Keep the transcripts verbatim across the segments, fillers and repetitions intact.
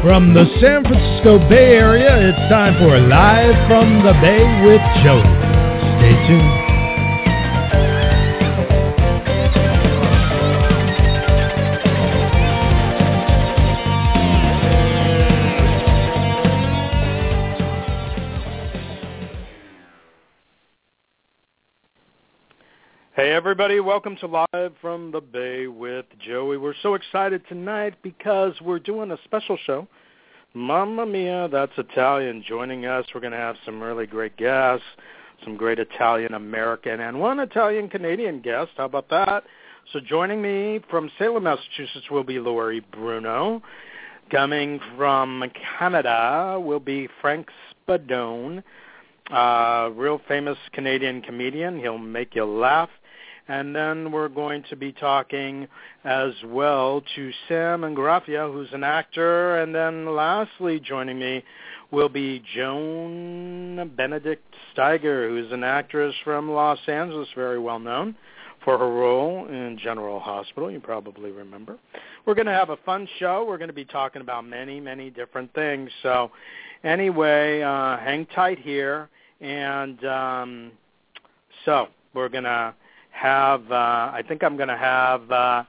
From the San Francisco Bay Area, it's time for Live from the Bay with Joey. Stay tuned. Hey everybody, welcome to Live from the Bay with Joey. We're so excited tonight because we're doing a special show. Mamma mia, that's Italian. Joining us, we're going to have some really great guests, some great Italian-American and one Italian-Canadian guest. How about that? So joining me from Salem, Massachusetts will be Lori Bruno. Coming from Canada will be Frank Spadone, a real famous Canadian comedian. He'll make you laugh. And then we're going to be talking as well to Sam Ingraffia, who's an actor. And then lastly, joining me will be Joan Benedict Steiger, who's an actress from Los Angeles, very well known for her role in General Hospital. You probably remember. We're going to have a fun show. We're going to be talking about many, many different things. So anyway, uh, hang tight here. And um, so we're going to have, uh, I think I'm going to have uh,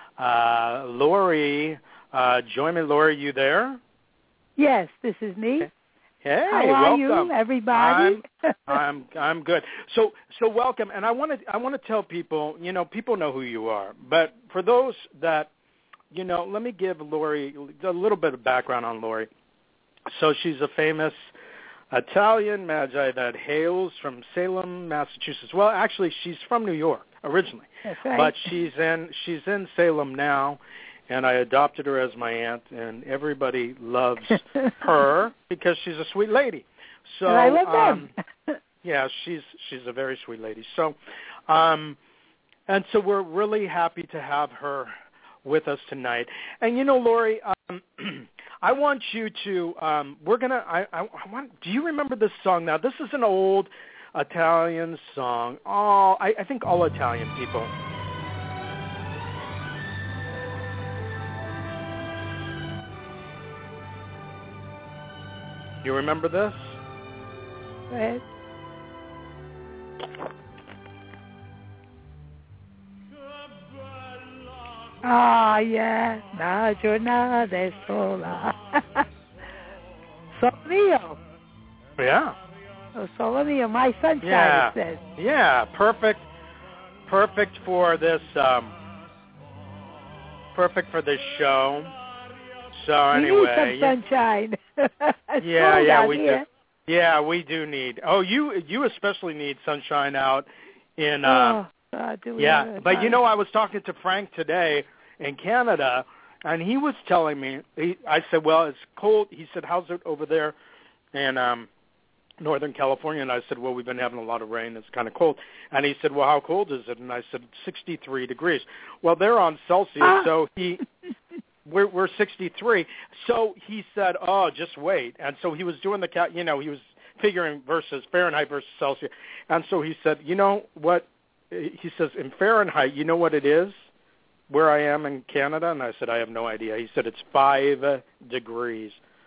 uh, Lori uh, join me. Lori, you there? Yes, this is me. Hey, how are welcome. you, everybody? I'm, I'm I'm good. So so welcome, and I want to I want to tell people, you know, people know who you are, but for those that, you know, let me give Lori a little bit of background on Lori. So she's a famous Italian magi that hails from Salem, Massachusetts. Well, actually, she's from New York originally, That's right. but she's in she's in Salem now, and I adopted her as my aunt, and everybody loves her because she's a sweet lady. So and I love um, them. yeah, she's she's a very sweet lady. So, um, and so we're really happy to have her with us tonight. And you know, Lori, um, I want you to. Um, we're gonna. I, I, I want. Do you remember this song? Now, this is an old Italian song. Oh, I, I think all Italian people. You remember this? Go ahead. Ah, yeah, la giornata è sola. Solo mio. Yeah. Oh, solo mio, my sunshine, Yeah. it says. Yeah, perfect. Perfect for this. Um, perfect for this show. So anyway, we need some sunshine. It's yeah, cold yeah, out we here. do. Yeah, we do need. Oh, you you especially need sunshine out in. Uh, oh, God, do we yeah, ever but time. you know, I was talking to Frank today in Canada, and he was telling me. He, I said, "Well, it's cold." He said, "How's it over there in um, Northern California?" And I said, "Well, we've been having a lot of rain. It's kind of cold." And he said, "Well, how cold is it?" And I said, sixty-three degrees. Well, they're on Celsius, Ah. so he. We're, we're sixty-three. So he said, oh, just wait. And so he was doing the, cal- you know, he was figuring versus Fahrenheit versus Celsius. And so he said, you know what, he says, in Fahrenheit, you know what it is where I am in Canada? And I said, I have no idea. He said, it's five degrees.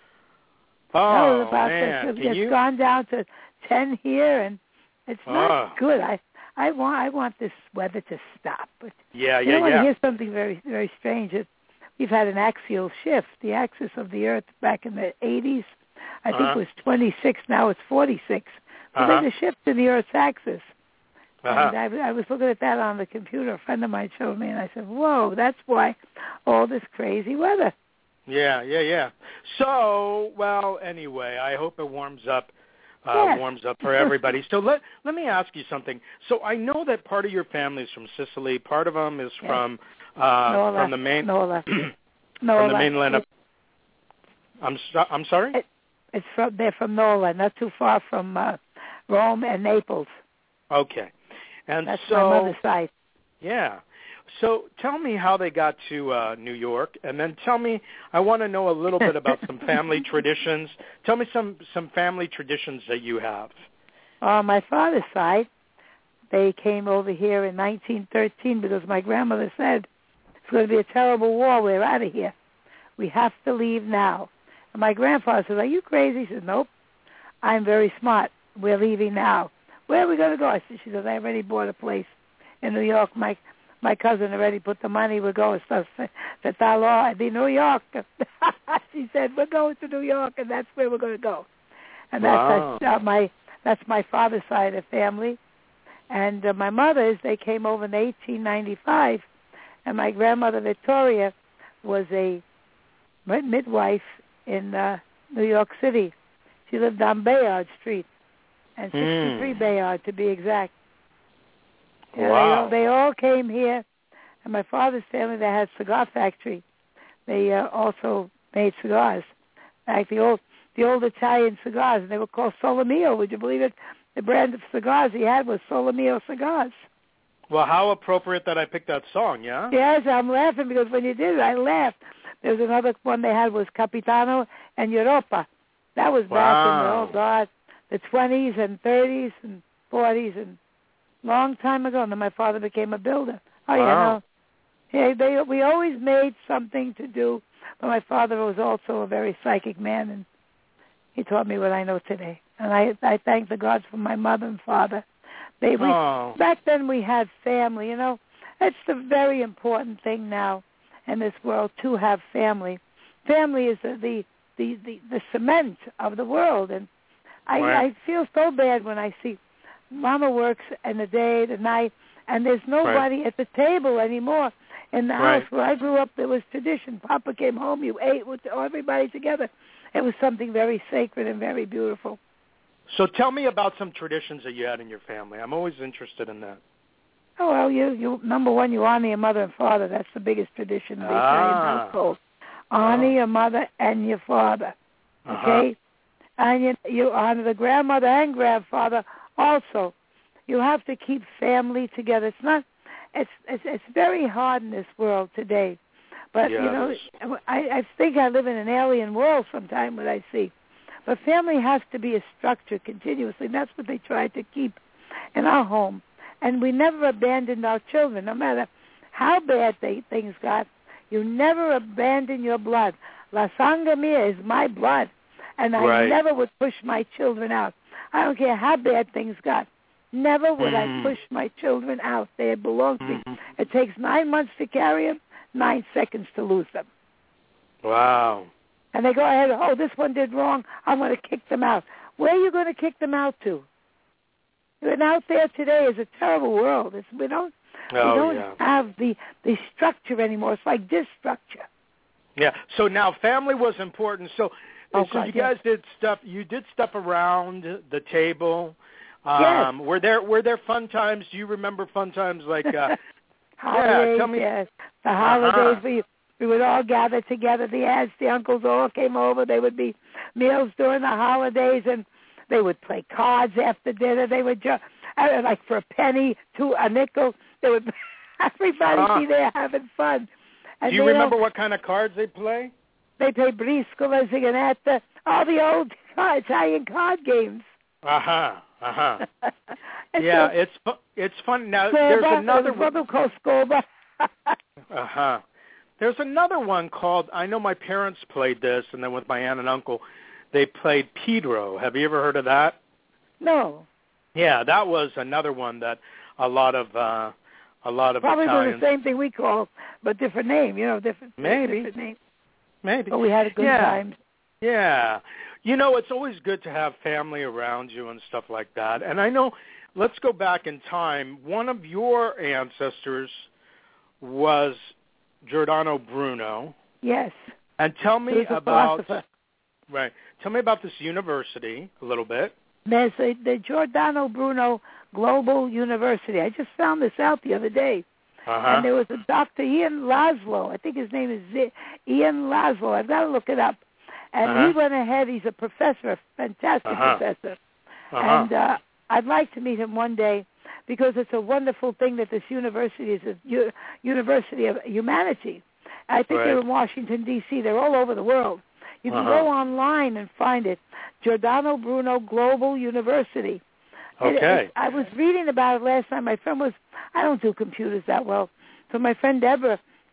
Oh, about man. This. Can It's you? gone down to ten here, and it's not Ah. good. I I want I want this weather to stop. But Yeah, you yeah, know what? yeah. Here's something very very strange. It, we've had an axial shift. The axis of the Earth back in the eighties, I Uh-huh. think, was twenty-six. Now it's forty-six. So Uh-huh. there's a shift in the Earth's axis. Uh-huh. And I, I was looking at that on the computer. A friend of mine showed me, and I said, whoa, that's why all this crazy weather. Yeah, yeah, yeah. So, well, anyway, I hope it warms up, uh, Yes. warms up for everybody. So let let me ask you something. So I know that part of your family is from Sicily. Part of them is Yes. from uh, Nola, from the main Nola. from Nola. the mainland. Of, It, I'm so, I'm sorry. it, it's from they're from Nola, not too far from uh, Rome and Naples. Okay, and That's so my mother's side. yeah. So tell me how they got to uh, New York, and then tell me, I want to know a little bit about some family traditions. Tell me some, some family traditions that you have. On my father's side, they came over here in nineteen thirteen because my grandmother said, it's going to be a terrible war, we're out of here. We have to leave now. And my grandfather says, are you crazy? He says, nope, I'm very smart. We're leaving now. Where are we going to go? I said, she says, I already bought a place in New York. My my cousin already put the money. We're going to New York. She said, we're going to New York, and that's where we're going to go. And that's, wow. that's uh, my that's my father's side of the family. And uh, my mother's, they came over in eighteen ninety-five, and my grandmother Victoria was a midwife in uh, New York City. She lived on Bayard Street, and sixty-three mm. Bayard to be exact. Yeah, wow. they, all, they all came here, and my father's family, they had a cigar factory. They uh, also made cigars. Like the old the old Italian cigars, and they were called Solomio. Would you believe it? The brand of cigars he had was Solomio cigars. Well, how appropriate that I picked that song, yeah? Yes, I'm laughing because when you did it, I laughed. There was another one they had was Capitano and Europa. That was back wow. in the, oh, God, the twenties and thirties and forties and long time ago. And then my father became a builder. Oh, wow. you know. Yeah, they, we always made something to do, but my father was also a very psychic man, and he taught me what I know today. And I, I thank the gods for my mother and father. They, we, oh. Back then we had family, you know. It's the very important thing now in this world to have family. Family is the the, the, the, the cement of the world. And I, right. I feel so bad when I see Mama works in the day, the night, and there's nobody right. at the table anymore. In the right. house where I grew up, there was tradition. Papa came home, you ate with everybody together. It was something very sacred and very beautiful. So tell me about some traditions that you had in your family. I'm always interested in that. Oh, well, you, you number one, you honor your mother and father. That's the biggest tradition in the ah. Italian household. Honor oh. your mother and your father, okay? Uh-huh. And you, you honor the grandmother and grandfather also. You have to keep family together. It's not. It's it's, it's very hard in this world today. But, yes. you know, I, I think I live in an alien world sometimes what I see. But family has to be a structure continuously. And that's what they try to keep in our home. And we never abandoned our children, no matter how bad they, things got. You never abandon your blood. La sangre mia is my blood. And I right. never would push my children out. I don't care how bad things got. Never would mm. I push my children out. They belong to mm-hmm. me. It takes nine months to carry them, nine seconds to lose them. Wow. And they go ahead, oh, this one did wrong, I'm going to kick them out. Where are you going to kick them out to? And out there today is a terrible world. It's, we don't, oh, we don't yeah. have the, the structure anymore. It's like disstructure. Yeah. So now family was important. So, oh, so God, you yes. guys did stuff. You did stuff around the table. Um, yes. Were there were there fun times? Do you remember fun times like? Uh, holidays, yeah. Tell me. Yes. The holidays. Uh-huh. We we would all gather together. The aunts, the uncles all came over. There would be meals during the holidays, and they would play cards after dinner. They would just uh, like for a penny to a nickel. They would everybody uh-huh. be there having fun. And Do you they remember what kind of cards they play? They play briscola, zigonetta, all the old Italian card games. Uh huh. Uh huh. it's yeah, a, it's fu- it's fun. Now scoba, there's another one called Scoba. uh huh. There's another one called. I know my parents played this, and then with my aunt and uncle, they played Pedro. Have you ever heard of that? No. Yeah, that was another one that a lot of uh, a lot of Probably Italians. the same thing we call, but different name. You know, different maybe different name. Maybe. But we had a good yeah. time. Yeah. You know, it's always good to have family around you and stuff like that. And I know, let's go back in time. One of your ancestors was Giordano Bruno. Yes. And tell me about philosopher. Right. Tell me about this university a little bit. There's a, the Giordano Bruno Global University. I just found this out the other day. Uh-huh. And there was a Doctor Ian Laszlo. I think his name is Z- Ian Laszlo. I've got to look it up. And uh-huh. he went ahead. He's a professor, a fantastic uh-huh. professor. Uh-huh. And uh, I'd like to meet him one day because it's a wonderful thing that this university is a u- university of humanity. I think right. they're in Washington, D C They're all over the world. You can uh-huh. go online and find it. Giordano Bruno Global University. Okay. It, it, I was reading about it last time. My friend was, I don't do computers that well. So my friend Deborah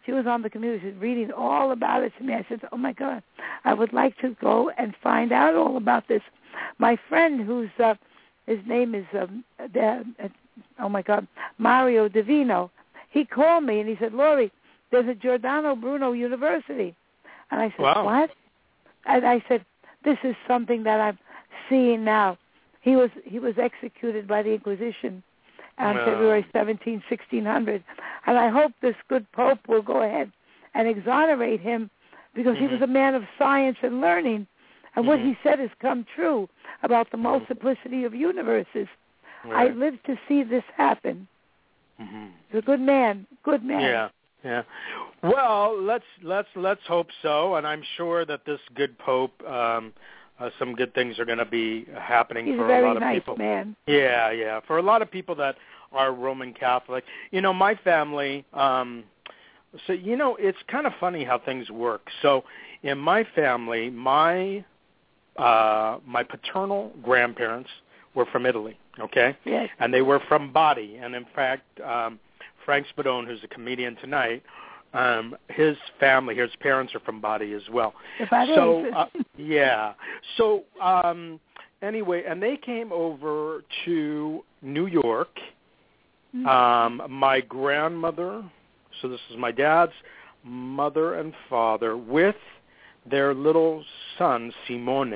She was on the computer. She was reading all about it to me. I said, oh, my God, I would like to go and find out all about this. My friend who's, uh, his name is, um, the, uh, oh, my God, Mario Divino, he called me and he said, Lori, there's a Giordano Bruno University. And I said, wow. what? And I said, this is something that I'm seeing now. He was he was executed by the Inquisition on no. February seventeenth, sixteen hundred. And I hope this good Pope will go ahead and exonerate him because mm-hmm. he was a man of science and learning. And mm-hmm. what he said has come true about the multiplicity of universes. Right. I lived to see this happen. Mm-hmm. He's a good man, good man. Yeah, yeah. Well, let's let's let's hope so, and I'm sure that this good Pope, um, uh, some good things are going to be happening He's for a very a lot of nice people. man. Yeah, yeah. For a lot of people that are Roman Catholic, you know, my family. Um, so you know, it's kind of funny how things work. So in my family, my uh, my paternal grandparents were from Italy. Okay, yes. And they were from Bari, and in fact, um, Frank Spadone, who's a comedian tonight, um, his family, his parents are from Bari as well. So, uh, yeah. So, um, anyway, and they came over to New York. Mm-hmm. Um, my grandmother, so this is my dad's mother and father, with their little son, Simone,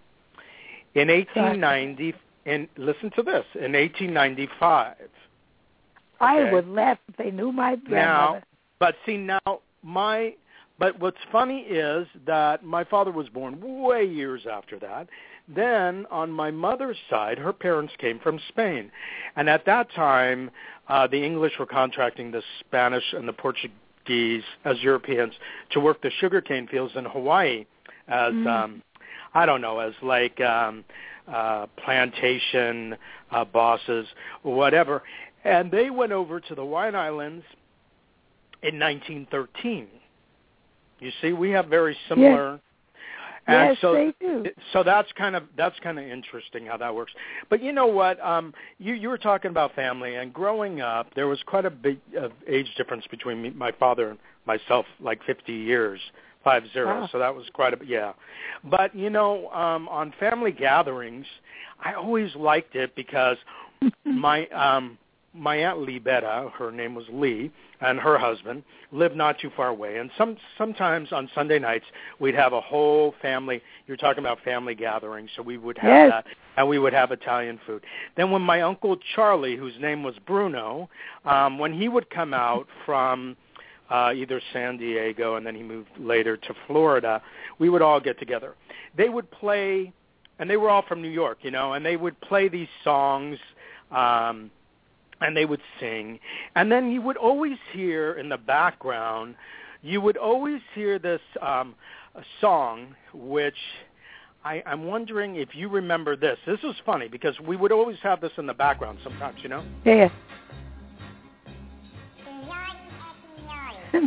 in eighteen ninety. And listen to this, in eighteen ninety-five. Okay? I would laugh if they knew my grandmother. Now, but see, now, my, but what's funny is that my father was born way years after that. Then, on my mother's side, her parents came from Spain. And at that time, uh, the English were contracting the Spanish and the Portuguese as Europeans to work the sugarcane fields in Hawaii as, mm. um, I don't know, as like... Um, Uh, plantation uh, bosses, whatever. And they went over to the Hawaiian Islands in nineteen thirteen. You see, we have very similar. Yes, and yes so, they do. So that's kind of that's kind of interesting how that works. But you know what? Um, you you were talking about family, and growing up, there was quite a big uh, age difference between me, my father and myself, like fifty years. Five zero, wow. So that was quite a bit, yeah. But, you know, um, on family gatherings, I always liked it because my um, my Aunt Libetta, her name was Lee, and her husband lived not too far away. And some sometimes on Sunday nights, we'd have a whole family, you're talking about family gatherings, so we would have yes. that, and we would have Italian food. Then when my Uncle Charlie, whose name was Bruno, um, when he would come out from... Uh, either San Diego, and then he moved later to Florida, we would all get together. They would play, and they were all from New York, you know, and they would play these songs, um, and they would sing. And then you would always hear in the background, you would always hear this um, song, which I, I'm wondering if you remember this. This was funny, because we would always have this in the background sometimes, you know? Yeah. And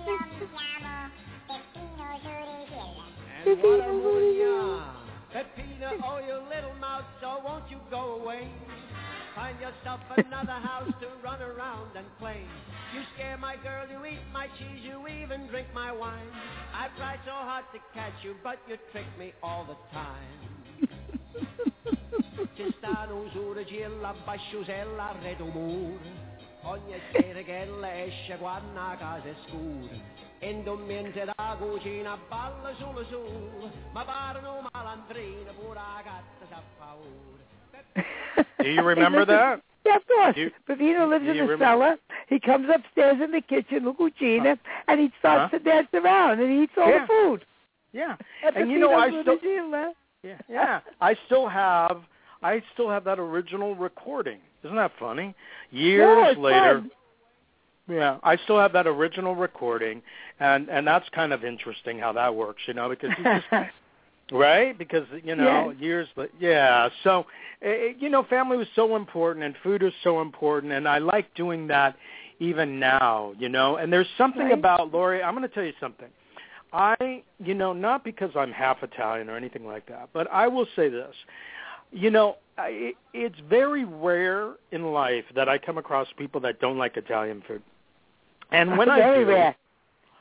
what a mood you are, Peppino, oh, you little mouse, so won't you go away? Find yourself another house to run around and play. You scare my girl, you eat my cheese, you even drink my wine. I tried so hard to catch you, but you trick me all the time. Ci stanno usura gilla, basciusella, redo mur. Ogni sera che lei esce quando a casa è scura. Indummente da cucina balla sulle su, ma pare una malandrina pure a gatta sa paura. Do you remember that? Yeah, of course. You, Pepino lives in the remember? cellar. He comes upstairs in the kitchen, the cucina, huh? and he starts huh? to dance around, and he eats all yeah. the food. Yeah, and, and you know, I still, yeah, yeah, I still have, I still have that original recording. Isn't that funny? Years no, later, fun. yeah, I still have that original recording, and and that's kind of interesting how that works, you know, because you just, right? Because you know, yes. years, yeah. So, it, you know, family was so important, and food was so important, and I like doing that even now, you know. And there's something right. about Lori. I'm going to tell you something. I, you know, not because I'm half Italian or anything like that, but I will say this. You know, I, it's very rare in life that I come across people that don't like Italian food. And when very I do, rare.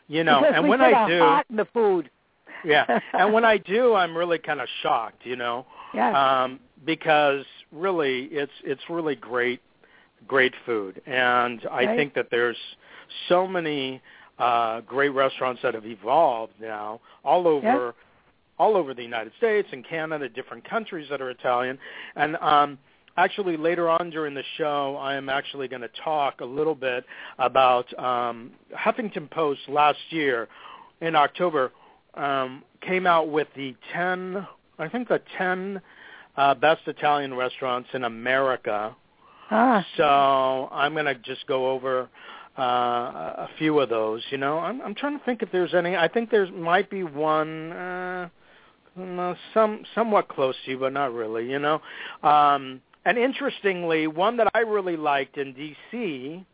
You know, because and we when put I our do, heart in the food. yeah, and when I do, I'm really kind of shocked. You know, yeah. um, because really, it's it's really great, great food, and I right. think that there's so many uh, great restaurants that have evolved now all over. Yeah. all over the United States and Canada, different countries that are Italian. And um, actually, later on during the show, I am actually going to talk a little bit about um, Huffington Post last year in October um, came out with the ten, I think the ten uh, best Italian restaurants in America. Ah. So I'm going to just go over uh, a few of those. You know, I'm, I'm trying to think if there's any. I think there might be one. Uh, No, some somewhat close to you, but not really, you know. Um, and interestingly, one that I really liked in D C,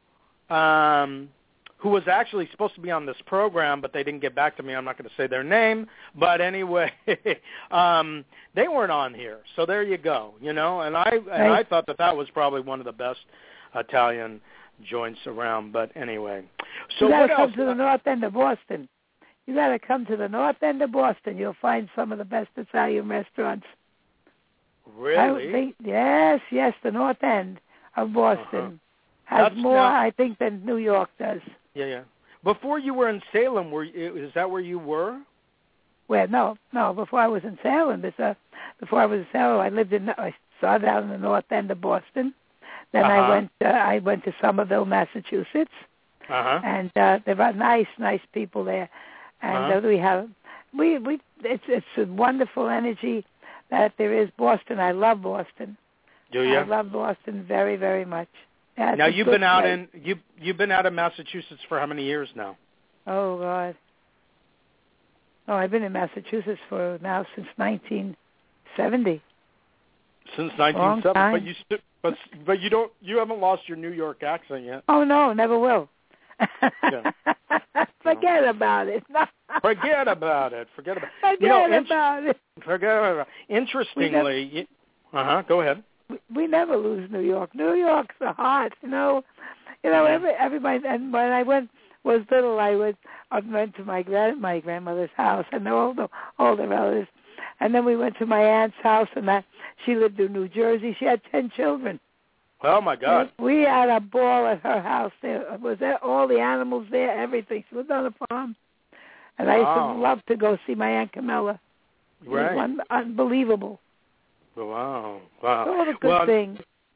um, who was actually supposed to be on this program, but they didn't get back to me. I'm not going to say their name, but anyway, um, they weren't on here. So there you go, you know. And I and I thought that that was probably one of the best Italian joints around. But anyway, so you what gotta else? come to the north end of Boston. You got to come to the north end of Boston. You'll find some of the best Italian restaurants. Really? I think, yes, yes, the north end of Boston uh-huh. has That's more, now, I think, than New York does. Yeah, yeah. Before you were in Salem, were you, is that where you were? Well, no, no. Before I was in Salem, this, uh, before I was in Salem, I lived in. I started out in the north end of Boston. Then uh-huh. I went. Uh, I went to Somerville, Massachusetts, uh-huh. and uh, there were nice, nice people there. And uh-huh. uh, we have, we we. It's it's a wonderful energy that there is. Boston. I love Boston. Do you? I love Boston very, very much. Yeah, now you've been out place. in you you've been out of Massachusetts for how many years now? Oh God. Oh, I've been in Massachusetts for now since nineteen seventy. Since nineteen seventy, but you st- but but you don't you haven't lost your New York accent yet. Oh no, never will. Yeah. Forget no. about it. No. Forget about it. Forget about it. Forget you know, about it. Forget about it. Interestingly, uh huh. Go ahead. We, we never lose New York. New York's the heart. You know, you know mm-hmm. every everybody. And when I went was little, I went I went to my grand my grandmother's house and all the all the relatives, and then we went to my aunt's house, and that she lived in New Jersey. She had ten children. Oh my God! And we had a ball at her house. There was there, all the animals there, everything. She lived on a farm, and wow. I used to love to go see my Aunt Camilla. It right. was un- unbelievable. Wow! Wow! All the good well, things.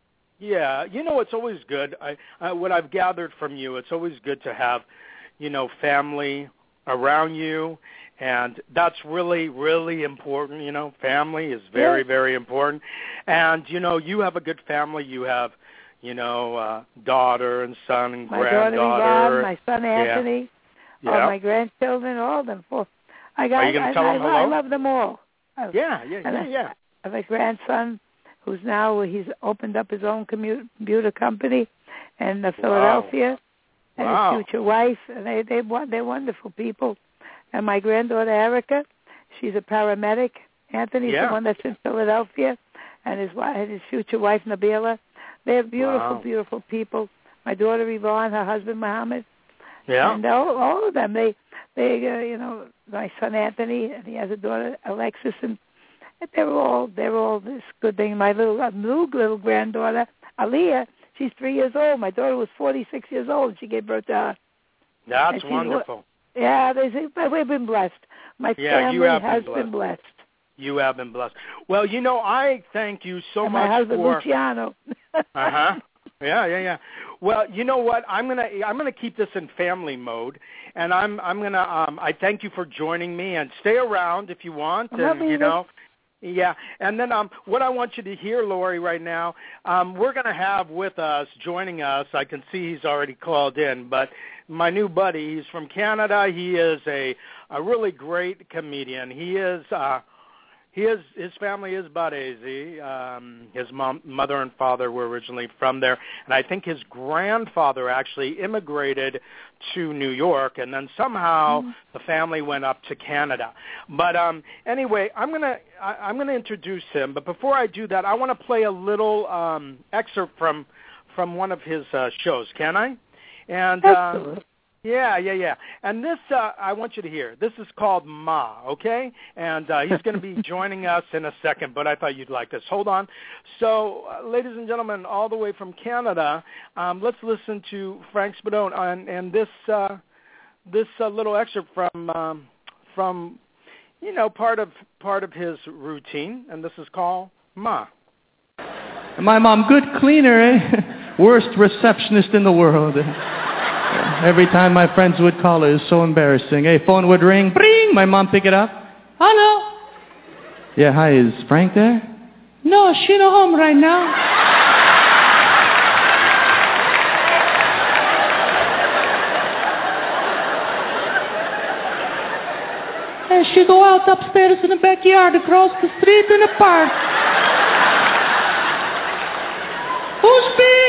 Yeah, you know, it's always good. I, I what I've gathered from you, it's always good to have, you know, family around you, and that's really, really important. You know, family is very, yeah. very important. And you know, you have a good family. You have, you know, uh, daughter and son and my granddaughter. daughter Yvonne, my son Anthony, yeah. all yeah. my grandchildren, all of them. Four. I got. Are you going to I, tell I, them I, hello? I love them all. I, yeah, yeah, yeah, I, yeah. I have a grandson who's now he's opened up his own computer company in uh, Philadelphia, wow. and wow. his future wife. And they they they're wonderful people. And my granddaughter Erica, she's a paramedic. Anthony's yeah. the one that's in Philadelphia, and his wife, and his future wife Nabila. They're beautiful, wow. beautiful people. My daughter Yvonne, her husband Mohammed. Yeah. And all, all of them, they, they, uh, you know, my son Anthony, and he has a daughter Alexis, and they're all, they're all this good thing. My little, uh, new little granddaughter Aliyah, she's three years old. My daughter was forty-six years old, and she gave birth to her. That's wonderful. Yeah, they say, but we've been blessed. My yeah, family you have has been blessed. been blessed. You have been blessed. Well, you know, I thank you so and much my husband for. Luciano. uh huh. Yeah, yeah, yeah. Well, you know what? I'm gonna I'm gonna keep this in family mode, and I'm I'm gonna um I thank you for joining me, and stay around if you want, and you know. Yeah, and then um, what I want you to hear, Lori, right now, um, we're going to have with us, joining us, I can see he's already called in, but my new buddy, he's from Canada. He is a, a really great comedian. He is, uh, he is, his family is Barese. Um, his mom, mother and father were originally from there, and I think his grandfather actually immigrated to New York, and then somehow mm-hmm. the family went up to Canada. But um, anyway, I'm gonna I, I'm gonna introduce him. But before I do that, I want to play a little um, excerpt from from one of his uh, shows. Can I? And uh, Yeah, yeah, yeah. And this, uh, I want you to hear. This is called Ma, okay? And uh, he's going to be joining us in a second, but I thought you'd like this. Hold on. So, uh, ladies and gentlemen, all the way from Canada, um, let's listen to Frank Spadone and, and this uh, this uh, little excerpt from um, from you know part of part of his routine, and this is called Ma. My mom, good cleaner, eh? Worst receptionist in the world. Every time my friends would call her, it was so embarrassing. Hey, phone would ring. Bring! My mom pick it up. Hello? Yeah, hi, is Frank there? No, she not home right now. Hey, she go out upstairs in the backyard, across the street in the park. Who speak?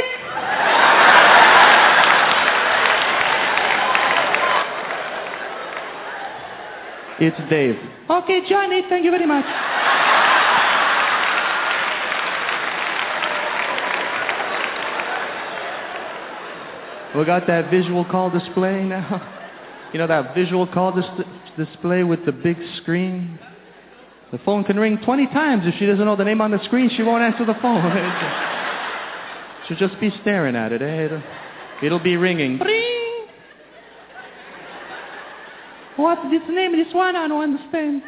It's Dave. Okay, Johnny, thank you very much. We got that visual call display now. You know that visual call dis- display with the big screen? The phone can ring twenty times. If she doesn't know the name on the screen, she won't answer the phone. She'll just be staring at it. Eh? It'll, it'll be ringing. Ring! What's this name? This one I don't understand.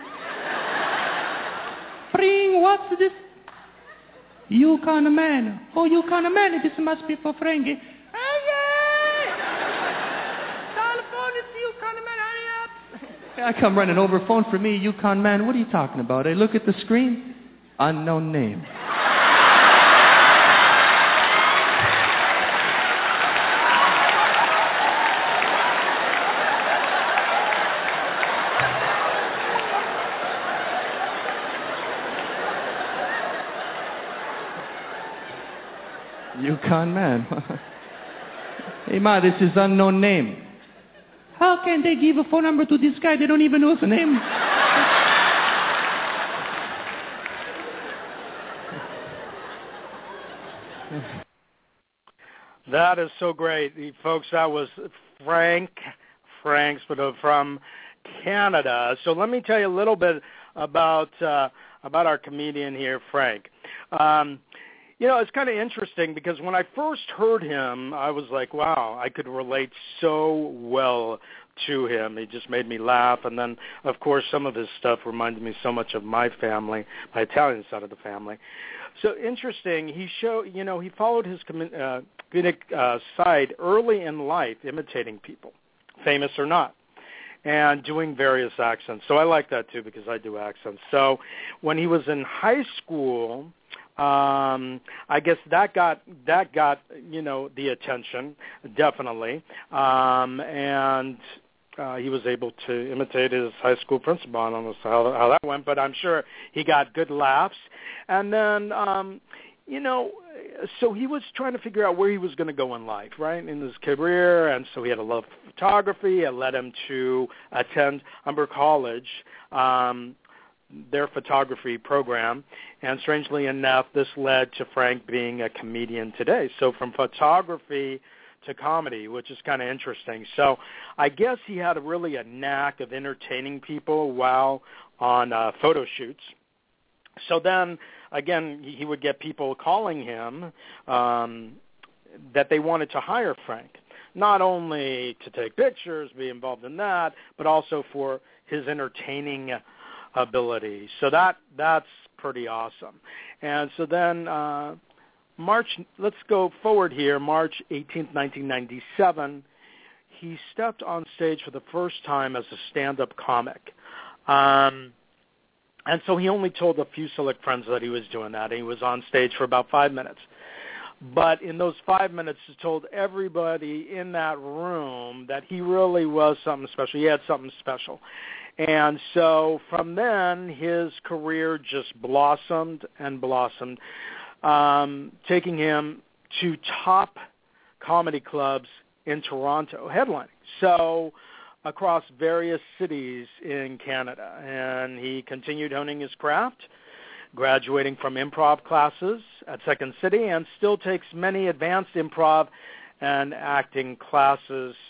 Ring, what's this? Yukon man. Oh, Yukon man. This must be for Frankie. Hey, yeah! Telephone, it's Yukon man. Hurry up. I come running over. Phone for me, Yukon man. What are you talking about? I look at the screen. Unknown name. Yukon man. Hey, Ma, this is unknown name. How can they give a phone number to this guy? They don't even know his name. That is so great. Folks, that was Frank, Frank from Canada. So let me tell you a little bit about uh, about our comedian here, Frank. Um, You know, it's kind of interesting because when I first heard him, I was like, wow, I could relate so well to him. He just made me laugh. And then, of course, some of his stuff reminded me so much of my family, my Italian side of the family. So interesting, he showed, you know, he followed his uh, comedic uh, side early in life, imitating people, famous or not, and doing various accents. So I like that, too, because I do accents. So when he was in high school, Um, I guess that got that got you know the attention, definitely, um, and uh, he was able to imitate his high school principal. I don't know how, how that went, but I'm sure he got good laughs. And then, um, you know, so he was trying to figure out where he was going to go in life, right, in his career, and so he had a love of photography. It led him to attend Humber College. Um, their photography program, and strangely enough, this led to Frank being a comedian today. So from photography to comedy, which is kind of interesting. So I guess he had a, really a knack of entertaining people while on uh, photo shoots. So then, again, he would get people calling him um, that they wanted to hire Frank, not only to take pictures, be involved in that, but also for his entertaining ability. So that that's pretty awesome. And so then uh, March, let's go forward here, March eighteenth, nineteen ninety-seven, he stepped on stage for the first time as a stand-up comic. Um, and so he only told a few select friends that he was doing that. He was on stage for about five minutes. But in those five minutes, he told everybody in that room that he really was something special. He had something special. And so from then, his career just blossomed and blossomed, um, taking him to top comedy clubs in Toronto, headlining. So across various cities in Canada. And he continued honing his craft, graduating from improv classes at Second City, and still takes many advanced improv and acting classes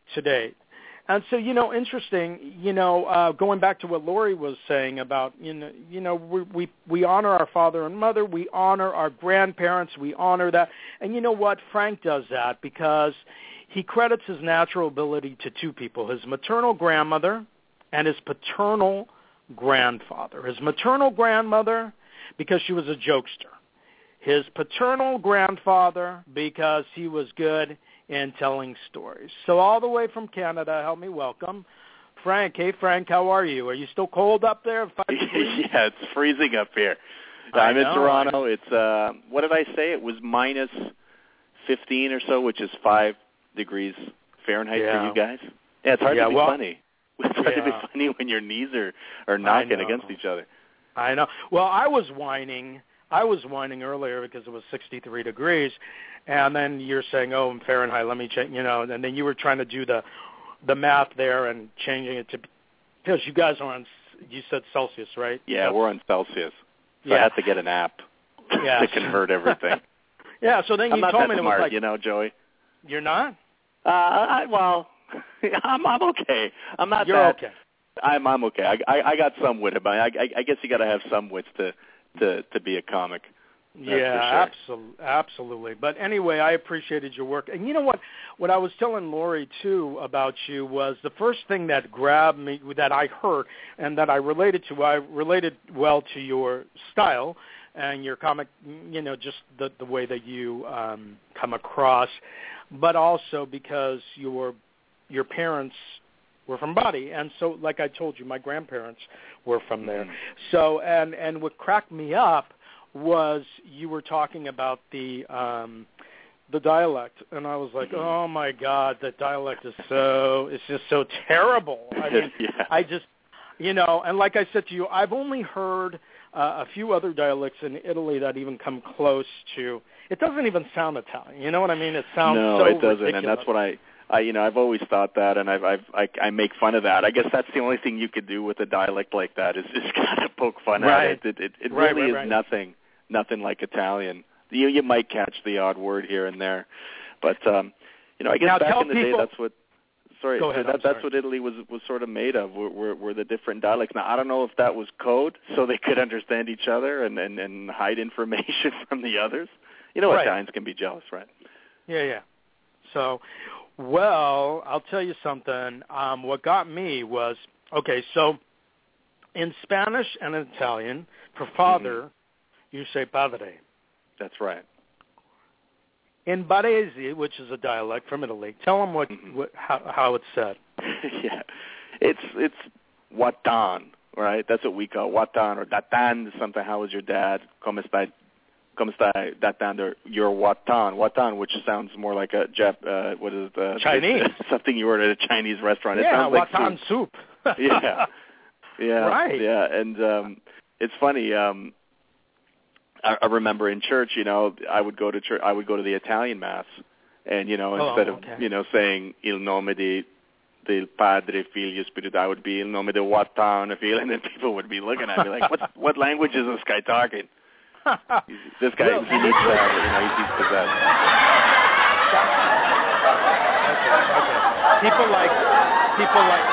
to date. And so, you know, interesting, you know, uh, going back to what Lori was saying about, you know, you know, we, we we honor our father and mother, we honor our grandparents, we honor that. And you know what? Frank does that because he credits his natural ability to two people, his maternal grandmother and his paternal grandfather. His maternal grandmother, because she was a jokester. His paternal grandfather, because he was good in telling stories. So all the way from Canada, help me welcome Frank. Hey, Frank, how are you? Are you still cold up there? Yeah, it's freezing up here. I I'm in know. Toronto. It's, uh, what did I say? It was minus fifteen or so, which is five degrees Fahrenheit yeah. for you guys. Yeah, it's hard yeah, to be well, funny. It's hard yeah. to be funny when your knees are, are knocking against each other. I know. Well, I was whining. I was whining earlier because it was sixty-three degrees, and then you're saying, "Oh, in Fahrenheit, let me check," you know, and then you were trying to do the the math there and changing it to because you guys are on. You said Celsius, right? Yeah, That's, we're on Celsius. So yeah. I had to get an app yeah. to convert everything. yeah. So then I'm you not told that me smart, it was like, you know, Joey. You're not. Uh, I, well, I'm I'm okay. I'm not You're that. okay. I'm I'm okay. I, I I got some wit, but I I, I guess you got to have some wits to to to be a comic. That's yeah, for sure. absolutely, absolutely. But anyway, I appreciated your work. And you know what? What I was telling Lori too about you was the first thing that grabbed me, that I heard, and that I related to. I related well to your style and your comic. You know, just the the way that you um, come across, but also because your your parents were from Body, and so like I told you, my grandparents were from there. Mm-hmm. So and and what cracked me up was you were talking about the um, the dialect, and I was like, mm-hmm. oh my God, that dialect is so it's just so terrible. I mean, yeah. I just you know, and like I said to you, I've only heard uh, a few other dialects in Italy that even come close to. It doesn't even sound Italian. You know what I mean? It sounds no, so it doesn't, ridiculous. and that's what I. I, you know, I've always thought that, and I've, I've, I, I make fun of that. I guess that's the only thing you could do with a dialect like that is just kind of poke fun right. at it. It, it, it right, really right, is right. nothing, nothing like Italian. You, you might catch the odd word here and there, but um, you know, I guess now, back in the people, day, that's what. Sorry, go ahead, that, I'm that's sorry. what Italy was was sort of made of. Were, were, were the different dialects. Now, I don't know if that was code, so they could understand each other and, and, and hide information from the others. You know, right. Italians can be jealous, right? Yeah, yeah. So. Well, I'll tell you something. Um, what got me was, okay, so in Spanish and Italian, for father, mm-hmm. you say padre. That's right. In Barese, which is a dialect from Italy, tell them what, mm-hmm. what how, how it's said. yeah. It's it's watan, right? That's what we call watan or datan, something. How is your dad? Como está? Como está datan? Or your watan, watan, which sounds more like a Jap, uh, what is it? Uh, Chinese. Something you order at a Chinese restaurant. It yeah, sounds like watan soup. soup. yeah. Yeah. Right. Yeah, and um, it's funny. Um, I, I remember in church, you know, I would go to church. I would go to the Italian mass, and you know, instead oh, okay. of you know saying Il nome di del Padre, Figlio, Spirito, I would be Il nome de watan, and then people would be looking at me like, "What? What language is this guy talking?" This guy, well, he needs to have, you know, he's possessed. Okay, okay. People like, people like.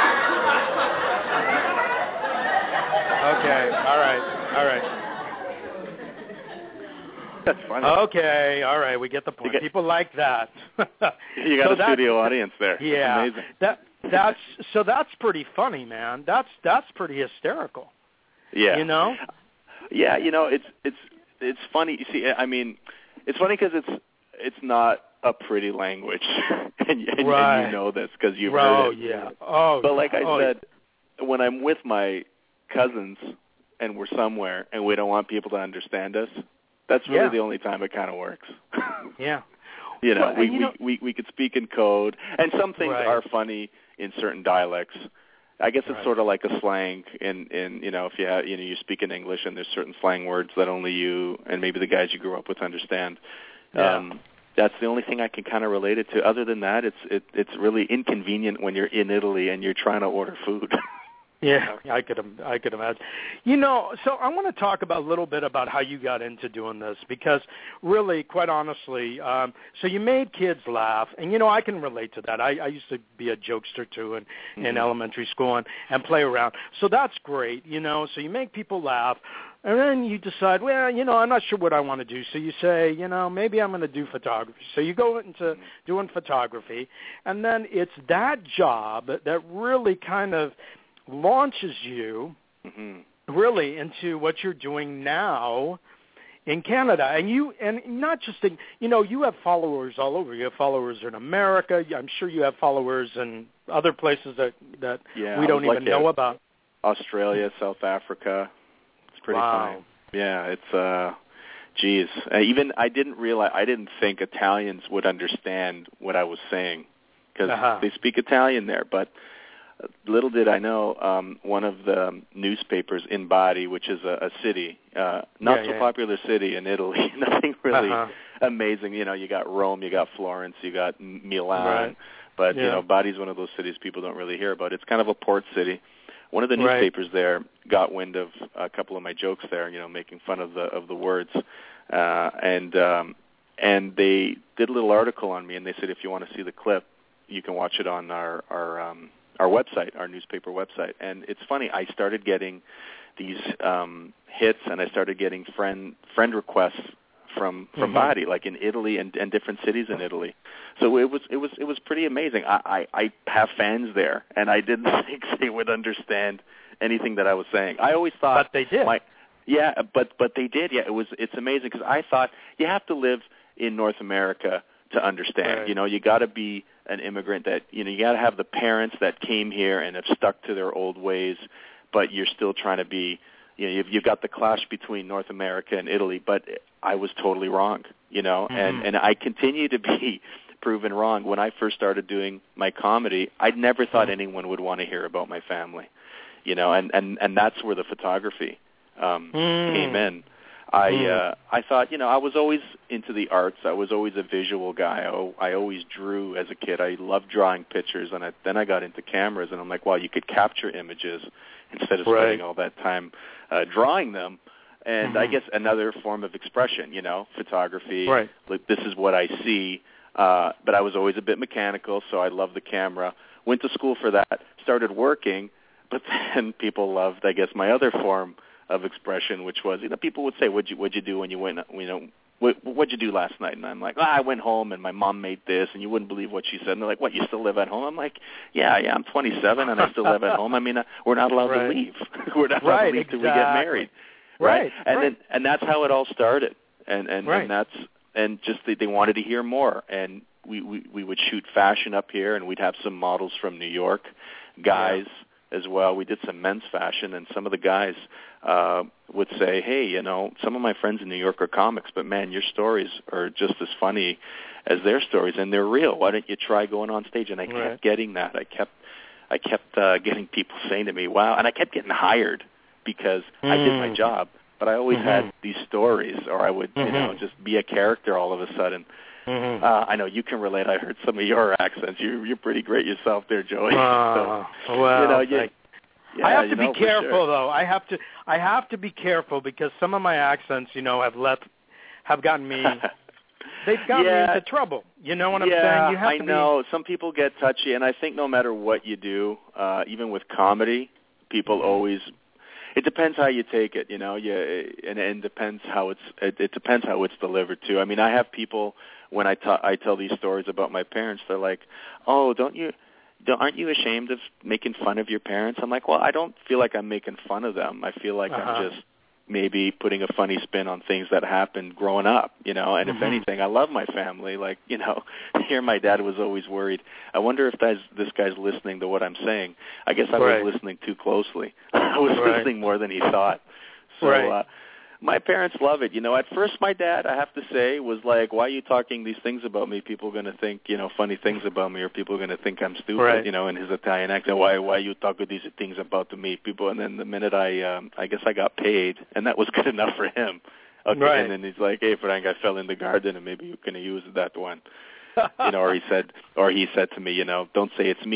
Okay, all right, all right. That's funny. Okay, all right, we get the point. Get, people like that. You got so a studio audience there. Yeah, amazing. That that's so that's pretty funny, man. That's that's pretty hysterical. Yeah. You know. Yeah, you know, it's it's. It's funny. You see, I mean, it's funny because it's it's not a pretty language, and, and, right. and you know this because you've oh, heard it. Yeah. Oh, But like I oh, said, yeah. when I'm with my cousins and we're somewhere and we don't want people to understand us, that's really yeah. the only time it kind of works. yeah. You know, well, we, you we, know we we could speak in code, and some things right. are funny in certain dialects. I guess it's right. sort of like a slang in, in you know, if you have, you know, you speak in English and there's certain slang words that only you and maybe the guys you grew up with understand. Yeah. Um, that's the only thing I can kind of relate it to. Other than that, it's it, it's really inconvenient when you're in Italy and you're trying to order food. Yeah, I could I could imagine. You know, so I want to talk about a little bit about how you got into doing this because really, quite honestly, um, so you made kids laugh, and you know I can relate to that. I, I used to be a jokester too in, mm-hmm. in elementary school and, and play around. So that's great, you know. So you make people laugh, and then you decide, well, you know, I'm not sure what I want to do. So you say, you know, maybe I'm going to do photography. So you go into mm-hmm. doing photography, and then it's that job that really kind of launches you mm-hmm. really into what you're doing now in Canada. And you, and not just in, you know, you have followers all over. You have followers in America. I'm sure you have followers in other places that, that yeah, we don't even like know about. Australia, South Africa. It's pretty wow. funny. Yeah, it's, uh, geez. Uh, even I didn't realize, I didn't think Italians would understand what I was saying because uh-huh. they speak Italian there, but little did I know, um, one of the newspapers in Bari, which is a, a city, uh, not yeah, so yeah. popular city in Italy, nothing really uh-huh. amazing. You know, you got Rome, you got Florence, you got Milan, right. but, yeah. you know, Bari's one of those cities people don't really hear about. It's kind of a port city. One of the right. newspapers there got wind of a couple of my jokes there, you know, making fun of the of the words, uh, and um, and they did a little article on me, and they said if you want to see the clip, you can watch it on our our um, our website, our newspaper website. And it's funny, I started getting these um, hits, and I started getting friend friend requests from from mm-hmm. Bari, like in Italy and, and different cities in Italy. So it was it was it was pretty amazing. I, I, I have fans there, and I didn't think they would understand anything that I was saying. I always thought, but they did. My, yeah, but but they did. Yeah, it was it's amazing because I thought you have to live in North America to understand. Right. You know, you got to be an immigrant that, you know, you got to have the parents that came here and have stuck to their old ways, but you're still trying to be, you know, you've, you've got the clash between North America and Italy, but I was totally wrong, you know, mm-hmm. and, and I continue to be proven wrong. When I first started doing my comedy, I never thought mm-hmm. anyone would want to hear about my family, you know, and, and, and that's where the photography um, mm. came in. I uh, I thought, you know, I was always into the arts. I was always a visual guy. I, I always drew as a kid. I loved drawing pictures, and I, then I got into cameras, and I'm like, wow, you could capture images instead of right. spending all that time uh, drawing them. And mm-hmm. I guess another form of expression, you know, photography. Right. Like, this is what I see. Uh, but I was always a bit mechanical, so I loved the camera. Went to school for that. Started working, but then people loved, I guess, my other form of expression, which was, you know, people would say, what'd you, what'd you do when you went, you know, what, what'd you do last night? And I'm like, oh, I went home and my mom made this, and you wouldn't believe what she said. And they're like, what, you still live at home? I'm like, yeah, yeah, I'm twenty-seven and I still live at home. I mean, uh, we're not allowed right. to leave. We're not allowed right, to leave exactly. till we get married. Right. right. And right. then, and that's how it all started. And, and, right. and that's, and just they, they wanted to hear more. And we, we, we would shoot fashion up here, and we'd have some models from New York, guys. Yeah. As well. We did some men's fashion, and some of the guys uh, would say, hey, you know, some of my friends in New York are comics, but, man, your stories are just as funny as their stories, and they're real. Why don't you try going on stage? And I kept right. getting that. I kept I kept uh, getting people saying to me, wow, and I kept getting hired because mm. I did my job, but I always mm-hmm. had these stories, or I would, mm-hmm. you know, just be a character all of a sudden. Mm-hmm. Uh, I know you can relate. I heard some of your accents. You, you're pretty great yourself there, Joey. Uh, so, well, you know, you, like, yeah, I have to you know, be careful, sure. though. I have to. I have to be careful because some of my accents, you know, have left, have gotten me. They've gotten yeah. me into trouble. You know what I'm yeah, saying? You have I to know. Be... Some people get touchy, and I think no matter what you do, uh, even with comedy, people mm-hmm. always. It depends how you take it, you know. Yeah, and it depends how it's. It, it depends how it's delivered too. I mean, I have people when I, ta- I tell these stories about my parents. They're like, "Oh, don't you? Don't, aren't you ashamed of making fun of your parents?" I'm like, "Well, I don't feel like I'm making fun of them. I feel like uh-huh. I'm just maybe putting a funny spin on things that happened growing up, you know. And mm-hmm. if anything, I love my family. Like, you know, here my dad was always worried. I wonder if that's, this guy's listening to what I'm saying. I guess I right. was listening too closely. I was right. listening more than he thought. So right. uh, my parents love it. You know, at first my dad, I have to say, was like, why are you talking these things about me? People are going to think, you know, funny things about me, or people are going to think I'm stupid, right. you know, in his Italian accent. Why why you talking these things about to me, people? And then the minute I, um, I guess I got paid, and that was good enough for him. Okay, right. and then he's like, hey, Frank, I fell in the garden, and maybe you can use that one. You know, or he said, or he said to me, you know, don't say it's me,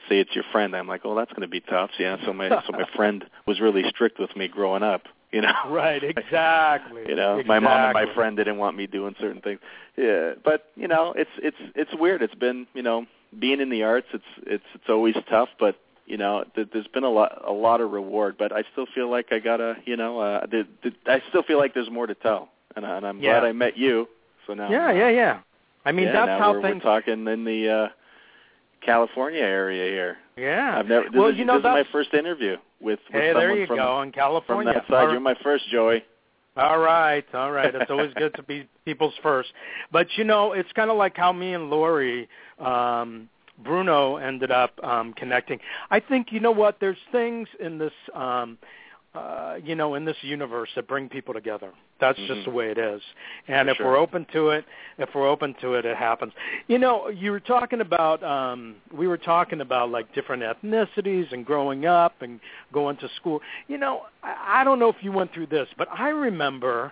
say it's your friend. I'm like, oh, that's going to be tough. Yeah, so my so my friend was really strict with me growing up. You know, right? Exactly. you know, exactly. my mom and my friend didn't want me doing certain things. Yeah, but you know, it's it's it's weird. It's been, you know, being in the arts. It's it's it's always tough, but you know, th- there's been a lot a lot of reward. But I still feel like I gotta, you know, uh, th- th- I still feel like there's more to tell, and, I, and I'm yeah. glad I met you. So now, yeah, yeah, yeah. I mean, yeah, that's now how we're, things. we're talking in the uh, California area here. Yeah. I've never. This well, is, you know, this is that's... my first interview with, with hey, someone there you from, go, in California. from that side. You're my first, Joey. All right, all right. It's always good to be people's first. But, you know, it's kind of like how me and Lori, um, Bruno, ended up um, connecting. I think, you know what, there's things in this, um, uh, you know, in this universe that bring people together. That's mm-hmm. just the way it is. And For if sure. we're open to it, if we're open to it, it happens. You know, you were talking about, um, we were talking about, like, different ethnicities and growing up and going to school. You know, I, I don't know if you went through this, but I remember,